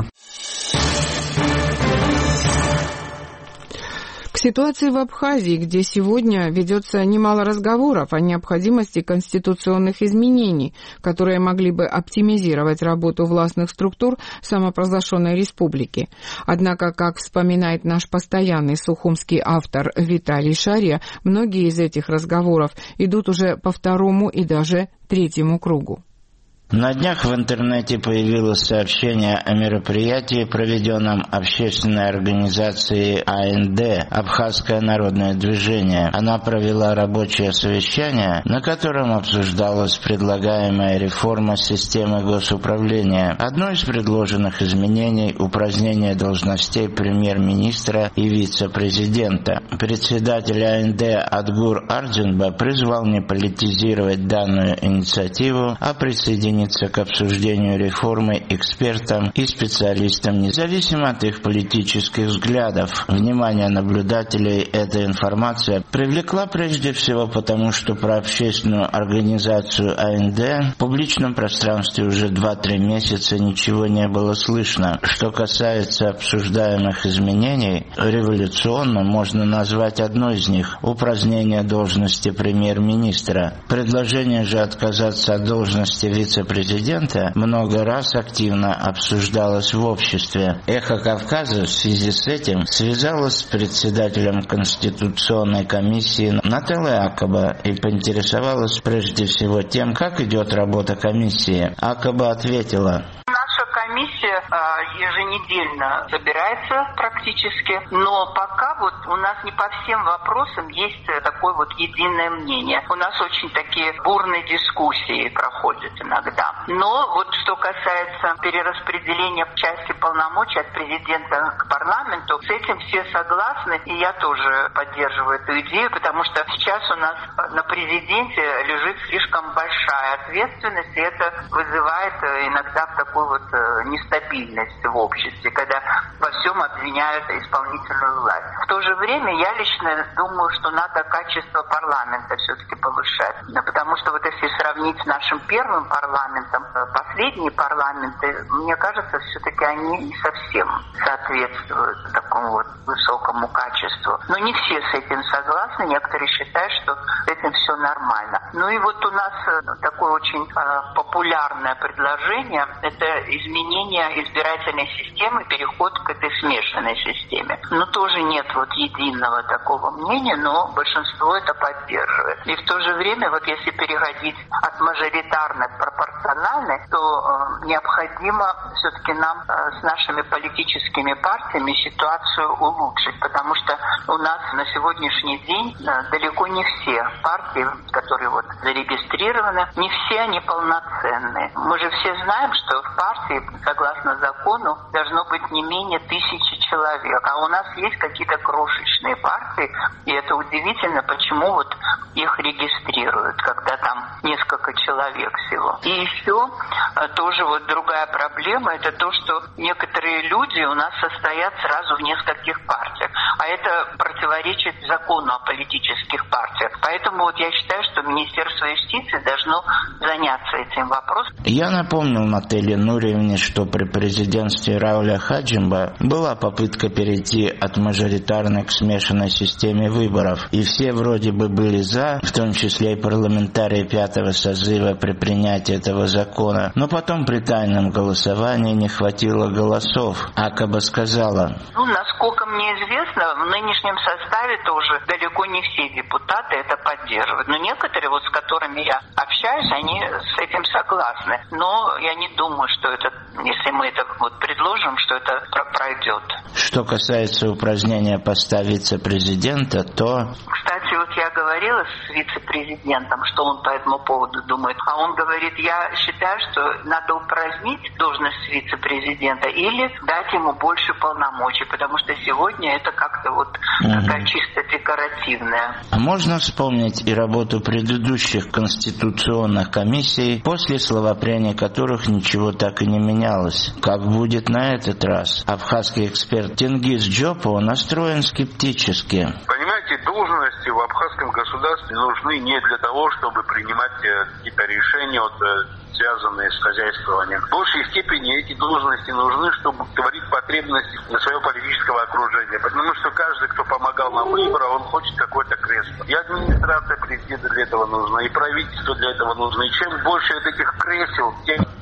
К ситуации в Абхазии, где сегодня ведется немало разговоров о необходимости конституционных изменений, которые могли бы оптимизировать работу властных структур самопровозглашенной республики. Однако, как вспоминает наш постоянный сухумский автор Виталий Шария, многие из этих разговоров идут уже по второму и даже третьему кругу. На днях в интернете появилось сообщение о мероприятии, проведенном общественной организацией А Н Д «Абхазское народное движение». Она провела рабочее совещание, на котором обсуждалась предлагаемая реформа системы госуправления. Одно из предложенных изменений – упразднение должностей премьер-министра и вице-президента. Председатель А Н Д Адгур Ардзинба призвал не политизировать данную инициативу, а присоединиться к обсуждению реформы экспертам и специалистам, независимо от их политических взглядов. Внимание наблюдателей эта информация привлекла прежде всего потому, что про общественную организацию А Н Д в публичном пространстве уже два-три месяца ничего не было слышно. Что касается обсуждаемых изменений, революционно можно назвать одно из них – упразднение должности премьер-министра. Предложение же отказаться от должности вице-президента много раз активно обсуждалось в обществе. «Эхо Кавказа» в связи с этим связалась с председателем Конституционной комиссии Нателлой Акаба и поинтересовалась прежде всего тем, как идет работа комиссии. Акаба ответила: комиссия еженедельно собирается практически, но пока вот у нас не по всем вопросам есть такое вот единое мнение. У нас очень такие бурные дискуссии проходят иногда. Но вот что касается перераспределения части полномочий от президента к парламенту, с этим все согласны, и я тоже поддерживаю эту идею, потому что сейчас у нас на президенте лежит слишком большая ответственность, и это вызывает иногда такую вот нестабильность в обществе, когда во всем обвиняют исполнительную власть. В то же время я лично думаю, что надо качество парламента все-таки повышать. Потому что вот если сравнить с нашим первым парламентом, последние парламенты, мне кажется, все-таки они не совсем соответствуют такому вот высокому качеству. Но не все с этим согласны, некоторые считают, что с этим все нормально. Ну и вот у нас такое очень э, популярное предложение, это изменение избирательной системы, переход к этой смешанной системе. Но тоже нет вот единого такого мнения, но большинство это поддерживает. И в то же время, вот если переходить от мажоритарной к пропорциональной, то э, необходимо все-таки нам э, с нашими политическими партиями ситуацию улучшить, потому что у нас на сегодняшний день э, далеко не все партии, которые вот зарегистрированы, не все они полноценные. Мы же все знаем, что в партии, согласно закону, должно быть не менее тысячи человек. А у нас есть какие-то крошечные партии, и это удивительно, почему вот их регистрируют, когда там несколько человек всего. И еще тоже вот другая проблема, это то, что некоторые люди у нас состоят сразу в нескольких партиях. А это противоречит закону о политических партиях. Поэтому вот я считаю, что Министерство юстиции должно заняться этим вопросом. Я напомнил Нателле Нуриевне, что при президентстве Рауля Хаджимба была попытка перейти от мажоритарной к смешанной системе выборов. И все вроде бы были за, в том числе и парламентарии пятого созыва при принятии этого закона. Но потом при тайном голосовании не хватило голосов. Акаба сказала: ну, насколько мне известно, в нынешнем составе тоже далеко не все депутаты это поддерживают. Но некоторые, вот с которыми я общаюсь, они с этим согласны. Но я не думаю, что это, если мы это вот предложим, что это пройдет. Что касается упразднения поста вице-президента, то... Кстати, вот я говорила с вице-президентом, что он по этому поводу думает. А он говорит, я считаю, что надо упразднить должность вице-президента или дать ему больше полномочий, потому что сегодня это как-то вот угу. такая чисто декоративная. А можно вспомнить и работу предыдущих конституционных комиссий, после словопрения которых ничего так и не менялось. Как будет на этот раз? Абхазский эксперт Тенгиз Джопо настроен скептически. Понимаете, должности в абхазском государстве нужны не для того, чтобы принимать какие-то решения, вот, связанные с хозяйствованием. В большей степени эти должности нужны, чтобы творить потребности своего политического окружения. Потому что каждый, кто помогал на выборах, он хочет какое-то кресло. И администрация президента для этого нужна, и правительство для этого нужно. И чем больше этих кресел, тем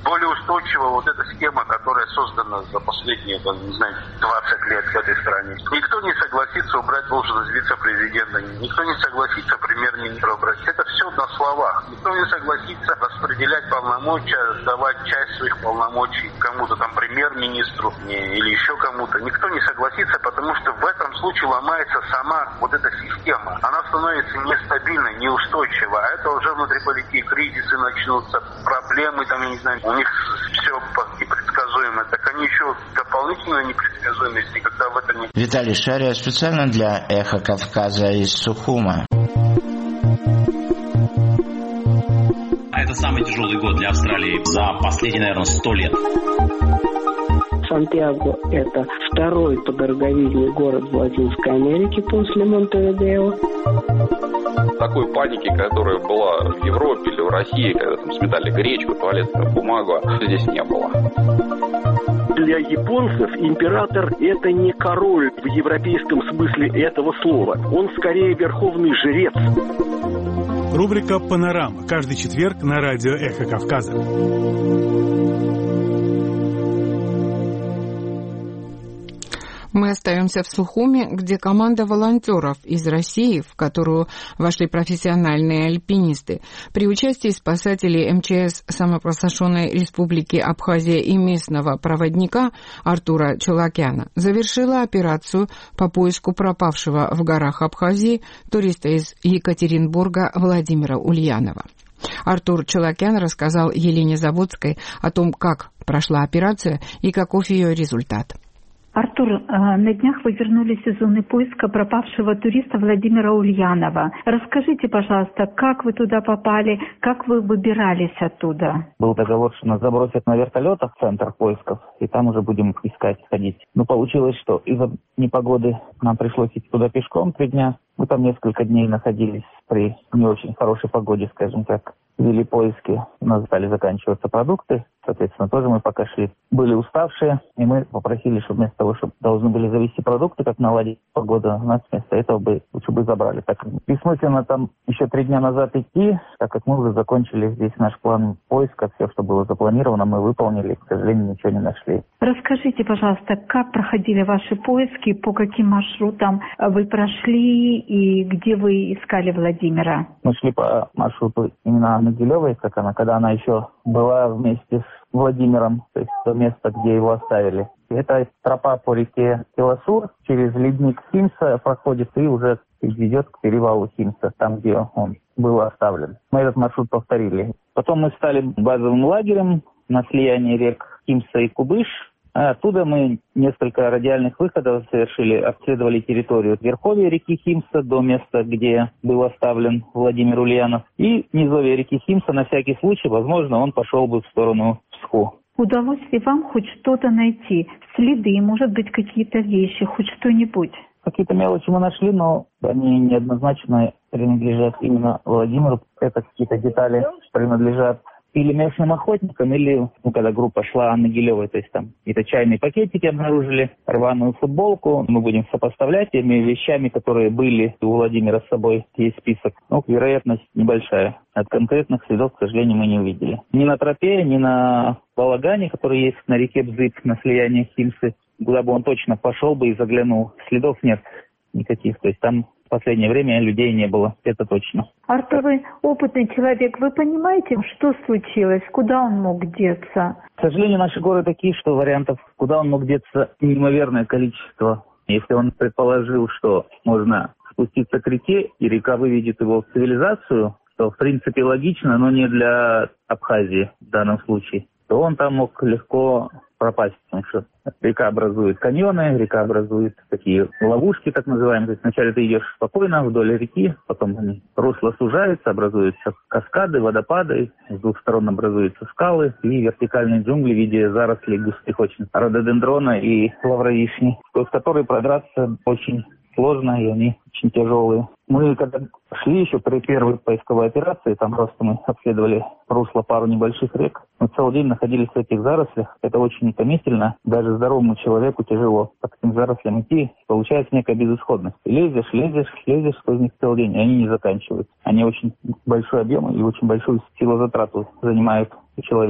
более устойчива вот эта схема, которая создана за последние, не знаю, двадцать лет в этой стране. Никто не согласится убрать должность вице-президента, никто не согласится премьер-министра убрать. Это все на словах. Никто не согласится распределять полномочия, давать часть своих полномочий кому-то, там, премьер-министру или еще кому-то. Никто не согласится, потому что в этом случае ломается сама вот эта система. Она становится нестабильной, неустойчивой. А это уже внутри политики кризисы начнутся, проблемы, там, я не знаю, у них все непредсказуемо. Так они еще дополнительную непредсказуемость никогда в это не... Виталий Шария специально для «Эхо Кавказа» из Сухума. Это самый тяжелый год для Австралии за последние, наверное, сто лет. Сантьяго – это второй по дороговизне город в Латинской Америке после Монтевидео. Такой паники, которая была в Европе или в России, когда там сметали гречку, туалетную бумагу, здесь не было. Для японцев император – это не король в европейском смысле этого слова. Он скорее верховный жрец. Рубрика «Панорама». Каждый четверг на радио «Эхо Кавказа». Мы остаемся в Сухуме, где команда волонтеров из России, в которую вошли профессиональные альпинисты, при участии спасателей эм че эс самопровозглашенной республики Абхазия и местного проводника Артура Чулакяна, завершила операцию по поиску пропавшего в горах Абхазии туриста из Екатеринбурга Владимира Ульянова. Артур Чулакян рассказал Елене Заводской о том, как прошла операция и каков ее результат. Артур, на днях вы вернулись из зоны поиска пропавшего туриста Владимира Ульянова. Расскажите, пожалуйста, как вы туда попали, как вы выбирались оттуда? Был договор, что нас забросят на вертолетах в центр поисков, и там уже будем искать, ходить. Но получилось, что из-за непогоды нам пришлось идти туда пешком три дня. Мы там несколько дней находились при не очень хорошей погоде, скажем так. Вели поиски, у нас стали заканчиваться продукты, соответственно, тоже мы пока шли. Были уставшие, и мы попросили, чтобы вместо того, чтобы должны были завести продукты, как наладить погоду, нас вместо этого бы лучше бы забрали. Так бессмысленно там еще три дня назад идти, так как мы уже закончили здесь наш план поиска, все, что было запланировано, мы выполнили, к сожалению, ничего не нашли. Расскажите, пожалуйста, как проходили ваши поиски, по каким маршрутам вы прошли и где вы искали Владимира? Мы шли по маршруту именно Могилевой, как она, когда она еще была вместе с Владимиром, то есть то место, где его оставили. Это тропа по реке Телосур, через ледник Химса проходит и уже ведет к перевалу Химса, там, где он был оставлен. Мы этот маршрут повторили. Потом мы стали базовым лагерем на слиянии рек Химса и Кубыш. А оттуда мы несколько радиальных выходов совершили, обследовали территорию от верховья реки Химса до места, где был оставлен Владимир Ульянов. И низовья реки Химса, на всякий случай, возможно, он пошел бы в сторону Псху. Удалось ли вам хоть что-то найти? Следы, может быть, какие-то вещи, хоть что-нибудь? Какие-то мелочи мы нашли, но они неоднозначно принадлежат именно Владимиру. Это какие-то детали принадлежат или местным охотникам, или, ну, когда группа шла Анны Гилевой, то есть там какие-то чайные пакетики обнаружили, рваную футболку. Мы будем сопоставлять теми вещами, которые были у Владимира с собой. Есть список. Ну, вероятность небольшая. От конкретных следов, к сожалению, мы не увидели. Ни на тропе, ни на балагане, который есть на реке Бзык, на слиянии Химсы, куда бы он точно пошел бы и заглянул. Следов нет никаких. То есть там в последнее время людей не было, это точно. Артур, вы опытный человек, вы понимаете, что случилось, куда он мог деться? К сожалению, наши горы такие, что вариантов, куда он мог деться, неимоверное количество. Если он предположил, что можно спуститься к реке, и река выведет его в цивилизацию, что в принципе логично, но не для Абхазии в данном случае, то он там мог легко пропасть, потому что река образует каньоны, река образует такие ловушки, так называемые. То есть вначале ты идешь спокойно вдоль реки, потом они, русло сужается, образуются каскады, водопады, с двух сторон образуются скалы и вертикальные джунгли в виде зарослей густых очень рододендрона и лавровишни, сквозь которые продраться очень сложно, и они очень тяжелые. Мы, когда шли еще при первой поисковой операции, там просто мы обследовали русло пару небольших рек, мы целый день находились в этих зарослях. Это очень утомительно. Даже здоровому человеку тяжело по таким зарослям идти. Получается некая безысходность. И лезешь, лезешь, лезешь сквозь них целый день, и они не заканчиваются. Они очень большой объем и очень большую силозатрату занимают у человека.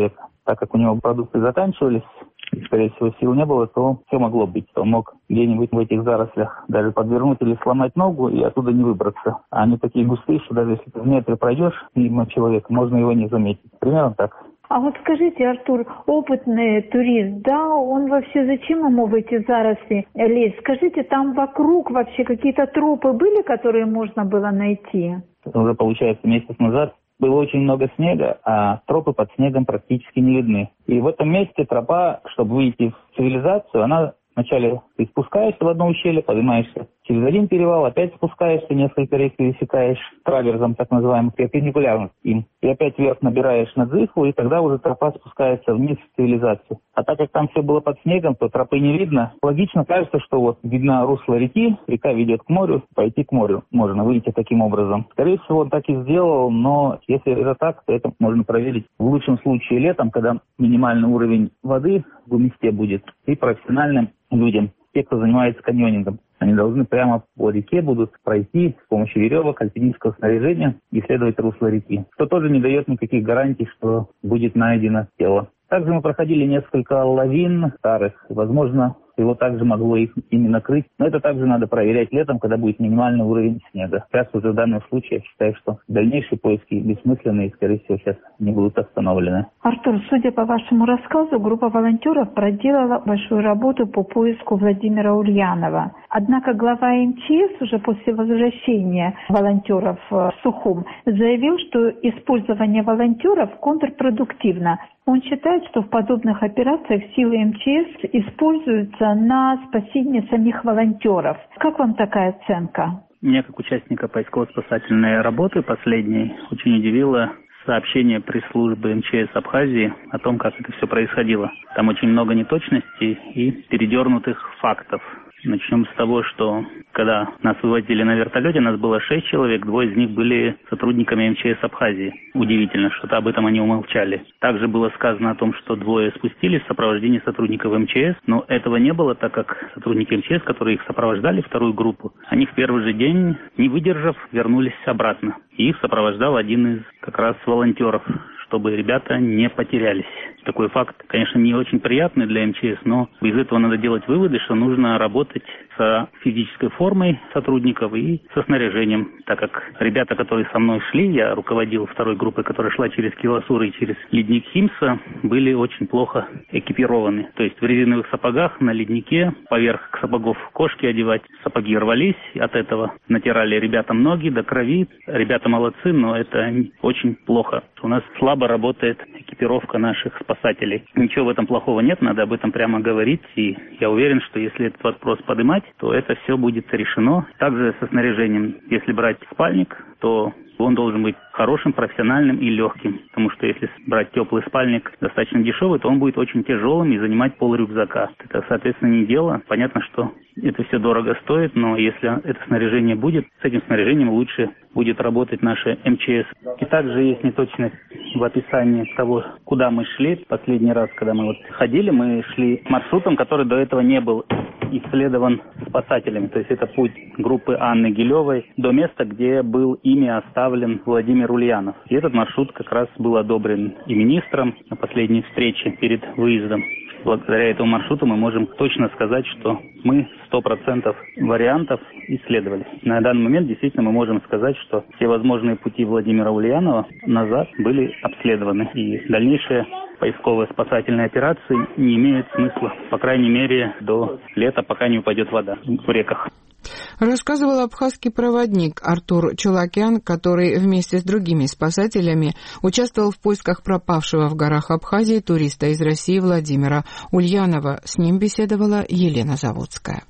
так как у него продукты заканчивались, скорее всего, сил не было, то все могло быть. Он мог где-нибудь в этих зарослях даже подвернуть или сломать ногу и оттуда не выбраться. А они такие густые, что даже если ты в метре пройдешь мимо человека, можно его не заметить. Примерно так. А вот скажите, Артур, опытный турист, да, он вообще зачем ему в эти заросли лезть? Скажите, там вокруг вообще какие-то тропы были, которые можно было найти? Уже, получается, месяц назад было очень много снега, а тропы под снегом практически не видны. И в этом месте тропа, чтобы выйти в цивилизацию, она вначале ты спускаешься в одно ущелье, поднимаешься через один перевал, опять спускаешься, несколько рек пересекаешь траверзом, так называемым, перпендикулярно им. И опять вверх набираешь на Дзыху, и тогда уже тропа спускается вниз в цивилизацию. А так как там все было под снегом, то тропы не видно. Логично кажется, что вот видно русло реки, река ведет к морю, пойти к морю можно выйти таким образом. Скорее всего, он так и сделал, но если это так, то это можно проверить в лучшем случае летом, когда минимальный уровень воды в месте будет, и профессиональным людям, те, кто занимается каньонингом. Они должны прямо по реке будут пройти с помощью веревок, альпинистского снаряжения, исследовать русло реки, что тоже не дает никаких гарантий, что будет найдено тело. Также мы проходили несколько лавин старых, возможно, его также могло их ими накрыть. Но это также надо проверять летом, когда будет минимальный уровень снега. Сейчас уже в данном случае я считаю, что дальнейшие поиски бессмысленные и, скорее всего, сейчас не будут остановлены. Артур, судя по вашему рассказу, группа волонтеров проделала большую работу по поиску Владимира Ульянова. Однако глава эм че эс уже после возвращения волонтеров в Сухум заявил, что использование волонтеров контрпродуктивно. Он считает, что в подобных операциях силы эм че эс используются на спасение самих волонтеров. Как вам такая оценка? Меня, как участника поисково-спасательной работы последней, очень удивило сообщение пресс-службы эм че эс Абхазии о том, как это все происходило. Там очень много неточностей и передернутых фактов. Начнем с того, что когда нас вывозили на вертолете, нас было шесть человек, двое из них были сотрудниками эм че эс Абхазии. Удивительно, что-то об этом они умолчали. Также было сказано о том, что двое спустились в сопровождении сотрудников эм че эс, но этого не было, так как сотрудники эм че эс, которые их сопровождали, вторую группу, они в первый же день, не выдержав, вернулись обратно. И их сопровождал один из как раз волонтеров, чтобы ребята не потерялись. Такой факт, конечно, не очень приятный для эм че эс, но из этого надо делать выводы, что нужно работать с физической формой сотрудников и со снаряжением, так как ребята, которые со мной шли, я руководил второй группой, которая шла через Киласур и через ледник Химса, были очень плохо экипированы. То есть в резиновых сапогах на леднике, поверх сапогов кошки одевать, сапоги рвались, от этого натирали ребятам ноги до крови. Ребята молодцы, но это очень плохо. У нас слабо работает экипировка наших спасателей. Ничего в этом плохого нет, надо об этом прямо говорить, и я уверен, что если этот вопрос поднимать, то это все будет решено. Также со снаряжением, если брать спальник, то он должен быть хорошим, профессиональным и легким. Потому что если брать теплый спальник достаточно дешевый, то он будет очень тяжелым и занимать пол рюкзака. Это, соответственно, не дело. Понятно, что это все дорого стоит, но если это снаряжение будет, с этим снаряжением лучше будет работать наши эм че эс. И также есть неточность в описании того, куда мы шли. Последний раз, когда мы вот ходили, мы шли маршрутом, который до этого не был исследован спасателями. То есть это путь группы Анны Гилевой до места, где был ими оставлен Владимир Ульянов. И этот маршрут как раз был одобрен и министром на последней встрече перед выездом. Благодаря этому маршруту мы можем точно сказать, что мы сто процентов вариантов исследовали. На данный момент действительно мы можем сказать, что все возможные пути Владимира Ульянова назад были обследованы. И дальнейшие поисковые спасательные операции не имеют смысла, по крайней мере, до лета, пока не упадет вода в реках. Рассказывал абхазский проводник Артур Чулакян, который вместе с другими спасателями участвовал в поисках пропавшего в горах Абхазии туриста из России Владимира Ульянова. С ним беседовала Елена Заводская.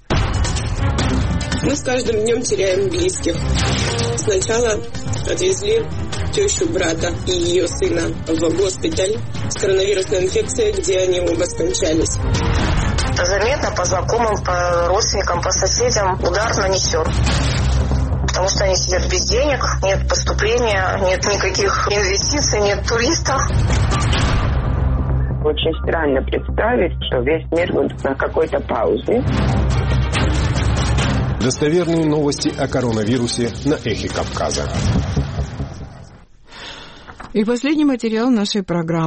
Мы с каждым днем теряем близких. Сначала отвезли тещу брата и ее сына в госпиталь с коронавирусной инфекцией, где они оба скончались. Заметно по знакомым, по родственникам, по соседям удар нанесен. Потому что они сидят без денег, нет поступления, нет никаких инвестиций, нет туристов. Очень странно представить, что весь мир будет на какой-то паузе. Достоверные новости о коронавирусе на Эхе Кавказа. И последний материал нашей программы.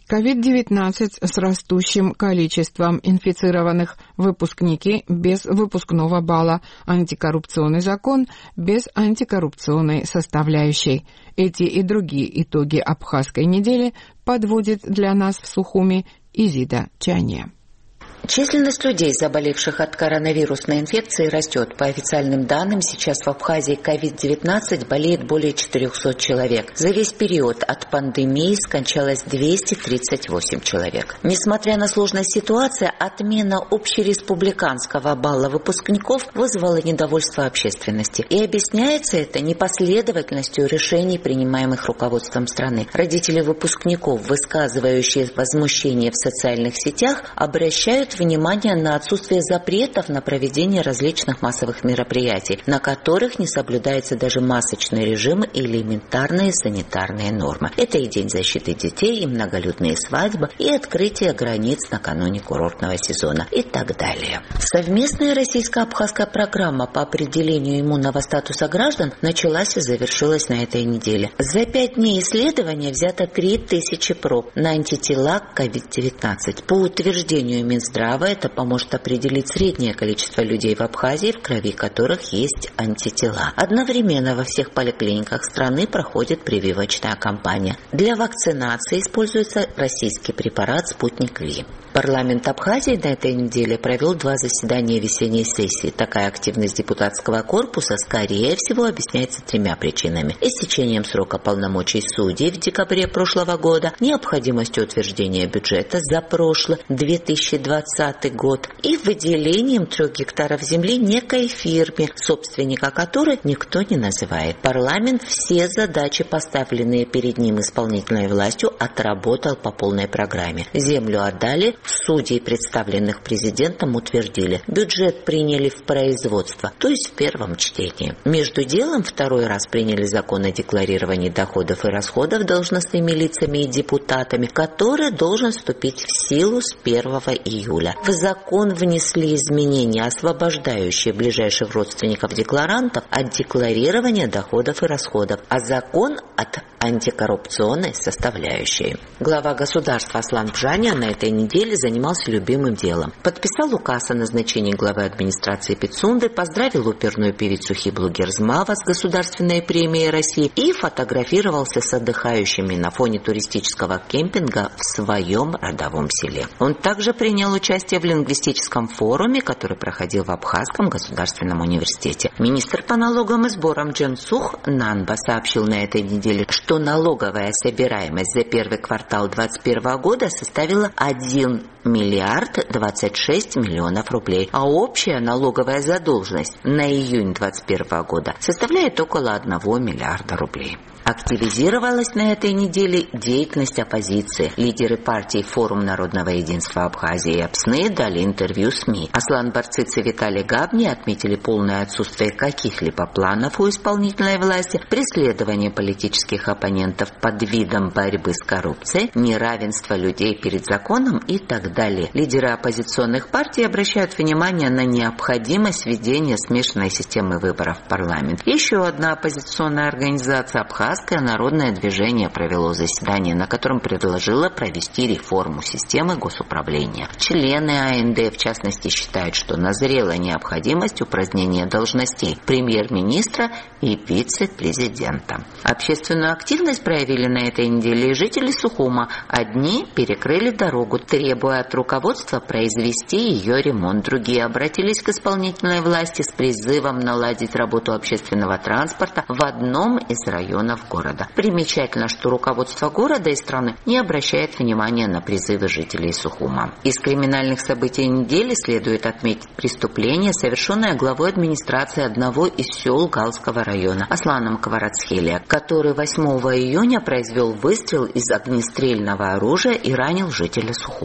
ковид девятнадцать с растущим количеством инфицированных, выпускники без выпускного балла, антикоррупционный закон без антикоррупционной составляющей. Эти и другие итоги Абхазской недели подводит для нас в Сухуми Изида Чанья. Численность людей, заболевших от коронавирусной инфекции, растет. По официальным данным, сейчас в Абхазии ковид девятнадцать болеет более четырехсот человек. За весь период от пандемии скончалось двести тридцать восемь человек. Несмотря на сложность ситуации, отмена общереспубликанского балла выпускников вызвала недовольство общественности. И объясняется это непоследовательностью решений, принимаемых руководством страны. Родители выпускников, высказывающие возмущение в социальных сетях, обращают внимание на отсутствие запретов на проведение различных массовых мероприятий, на которых не соблюдается даже масочный режим и элементарные санитарные нормы. Это и День защиты детей, и многолюдные свадьбы, и открытие границ накануне курортного сезона и так далее. Совместная российско-абхазская программа по определению иммунного статуса граждан началась и завершилась на этой неделе. За пять дней исследования взято три тысячи проб на антитела к ковид девятнадцать. По утверждению Минздрава, это поможет определить среднее количество людей в Абхазии, в крови которых есть антитела. Одновременно во всех поликлиниках страны проходит прививочная кампания. Для вакцинации используется российский препарат «Спутник Ви». Парламент Абхазии на этой неделе провел два заседания весенней сессии. Такая активность депутатского корпуса, скорее всего, объясняется тремя причинами: истечением срока полномочий судей в декабре прошлого года, необходимостью утверждения бюджета за прошлый две тысячи двадцатый год и выделением трех гектаров земли некой фирме, собственника которой никто не называет. Парламент все задачи, поставленные перед ним исполнительной властью, отработал по полной программе. Землю отдали, судей, представленных президентом, утвердили. Бюджет приняли в производство, то есть в первом чтении. Между делом второй раз приняли закон о декларировании доходов и расходов должностными лицами и депутатами, который должен вступить в силу с первого июля. В закон внесли изменения, освобождающие ближайших родственников декларантов от декларирования доходов и расходов, а закон от антикоррупционной составляющей. Глава государства Аслан Бжаня на этой неделе занимался любимым делом. Подписал указ о назначении главы администрации Пицунды, поздравил оперную певицу Хиблу Герзмава с государственной премией России и фотографировался с отдыхающими на фоне туристического кемпинга в своем родовом селе. Он также принял участие в лингвистическом форуме, который проходил в Абхазском государственном университете. Министр по налогам и сборам Дженсух Нанба сообщил на этой неделе, что налоговая собираемость за первый квартал две тысячи двадцать первого года составила один миллиард двадцать шесть миллионов рублей, а общая налоговая задолженность на июнь две тысячи двадцать первого года составляет около одного миллиарда рублей. Активизировалась на этой неделе деятельность оппозиции. Лидеры партии «Форум народного единства Абхазии» и АПСНы дали интервью СМИ. Аслан Барцыц и Виталий Габни отметили полное отсутствие каких-либо планов у исполнительной власти, преследование политических оппонентов под видом борьбы с коррупцией, неравенство людей перед законом и так далее. Лидеры оппозиционных партий обращают внимание на необходимость введения смешанной системы выборов в парламент. Еще одна оппозиционная организация «Абхаз» Абхазское народное движение провело заседание, на котором предложило провести реформу системы госуправления. Члены АНД, в частности, считают, что назрела необходимость упразднения должностей премьер-министра и вице-президента. Общественную активность проявили на этой неделе и жители Сухума. Одни перекрыли дорогу, требуя от руководства произвести ее ремонт. Другие обратились к исполнительной власти с призывом наладить работу общественного транспорта в одном из районов города. Примечательно, что руководство города и страны не обращает внимания на призывы жителей Сухума. Из криминальных событий недели следует отметить преступление, совершенное главой администрации одного из сел Галского района Асланом Кварацхелия, который восьмого июня произвел выстрел из огнестрельного оружия и ранил жителя Сухума. Стрелок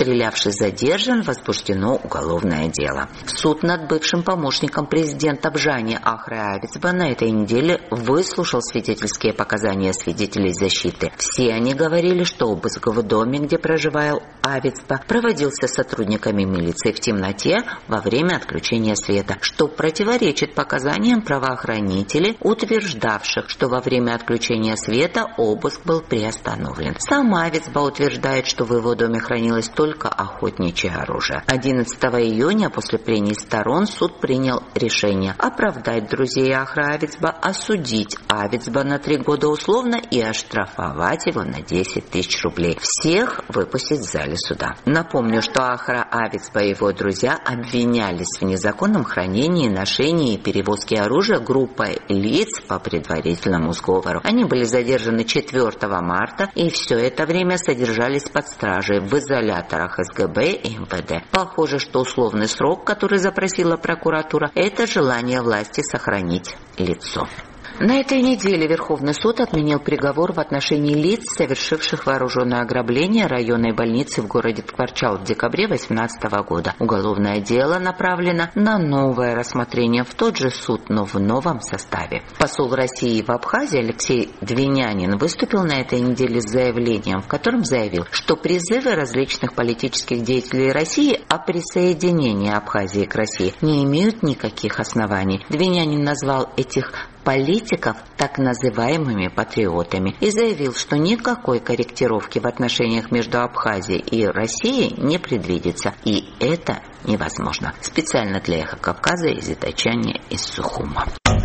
стрелявший задержан, возбуждено уголовное дело. Суд над бывшим помощником президента Бжани Ахры Авицба на этой неделе выслушал свидетельские показания свидетелей защиты. Все они говорили, что обыск в доме, где проживал Авицба, проводился сотрудниками милиции в темноте во время отключения света, что противоречит показаниям правоохранителей, утверждавших, что во время отключения света обыск был приостановлен. Сам Авицба утверждает, что в его доме хранилось только охотничье оружие. одиннадцатого июня после прений сторон суд принял решение оправдать друзей Ахры Авицба, осудить Авицба на три года условно и оштрафовать его на десять тысяч рублей. Всех выпустить в зале суда. Напомню, что Ахра Авицба и его друзья обвинялись в незаконном хранении, ношении и перевозке оружия группой лиц по предварительному сговору. Они были задержаны четвёртого марта и все это время содержались под стражей в изоляторах эс гэ бэ и эм вэ дэ. Похоже, что условный срок, который запросила прокуратура, это желание власти сохранить лицо. На этой неделе Верховный суд отменил приговор в отношении лиц, совершивших вооруженное ограбление районной больницы в городе Ткварчал в декабре две тысячи восемнадцатого года. Уголовное дело направлено на новое рассмотрение в тот же суд, но в новом составе. Посол России в Абхазии Алексей Двинянин выступил на этой неделе с заявлением, в котором заявил, что призывы различных политических деятелей России о присоединении Абхазии к России не имеют никаких оснований. Двинянин назвал этих политиков так называемыми патриотами и заявил, что никакой корректировки в отношениях между Абхазией и Россией не предвидится, и это невозможно. Специально для Эхо Кавказа из Итачани из Сухума.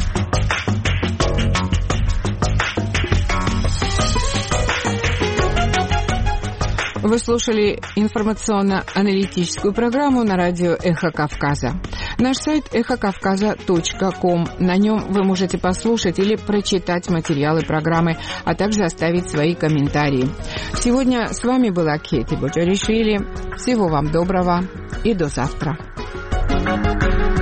Вы слушали информационно-аналитическую программу на радио «Эхо Кавказа». Наш сайт эхо кавказа точка ком. На нем вы можете послушать или прочитать материалы программы, а также оставить свои комментарии. Сегодня с вами была Кети Боджаришвили. Всего вам доброго и до завтра.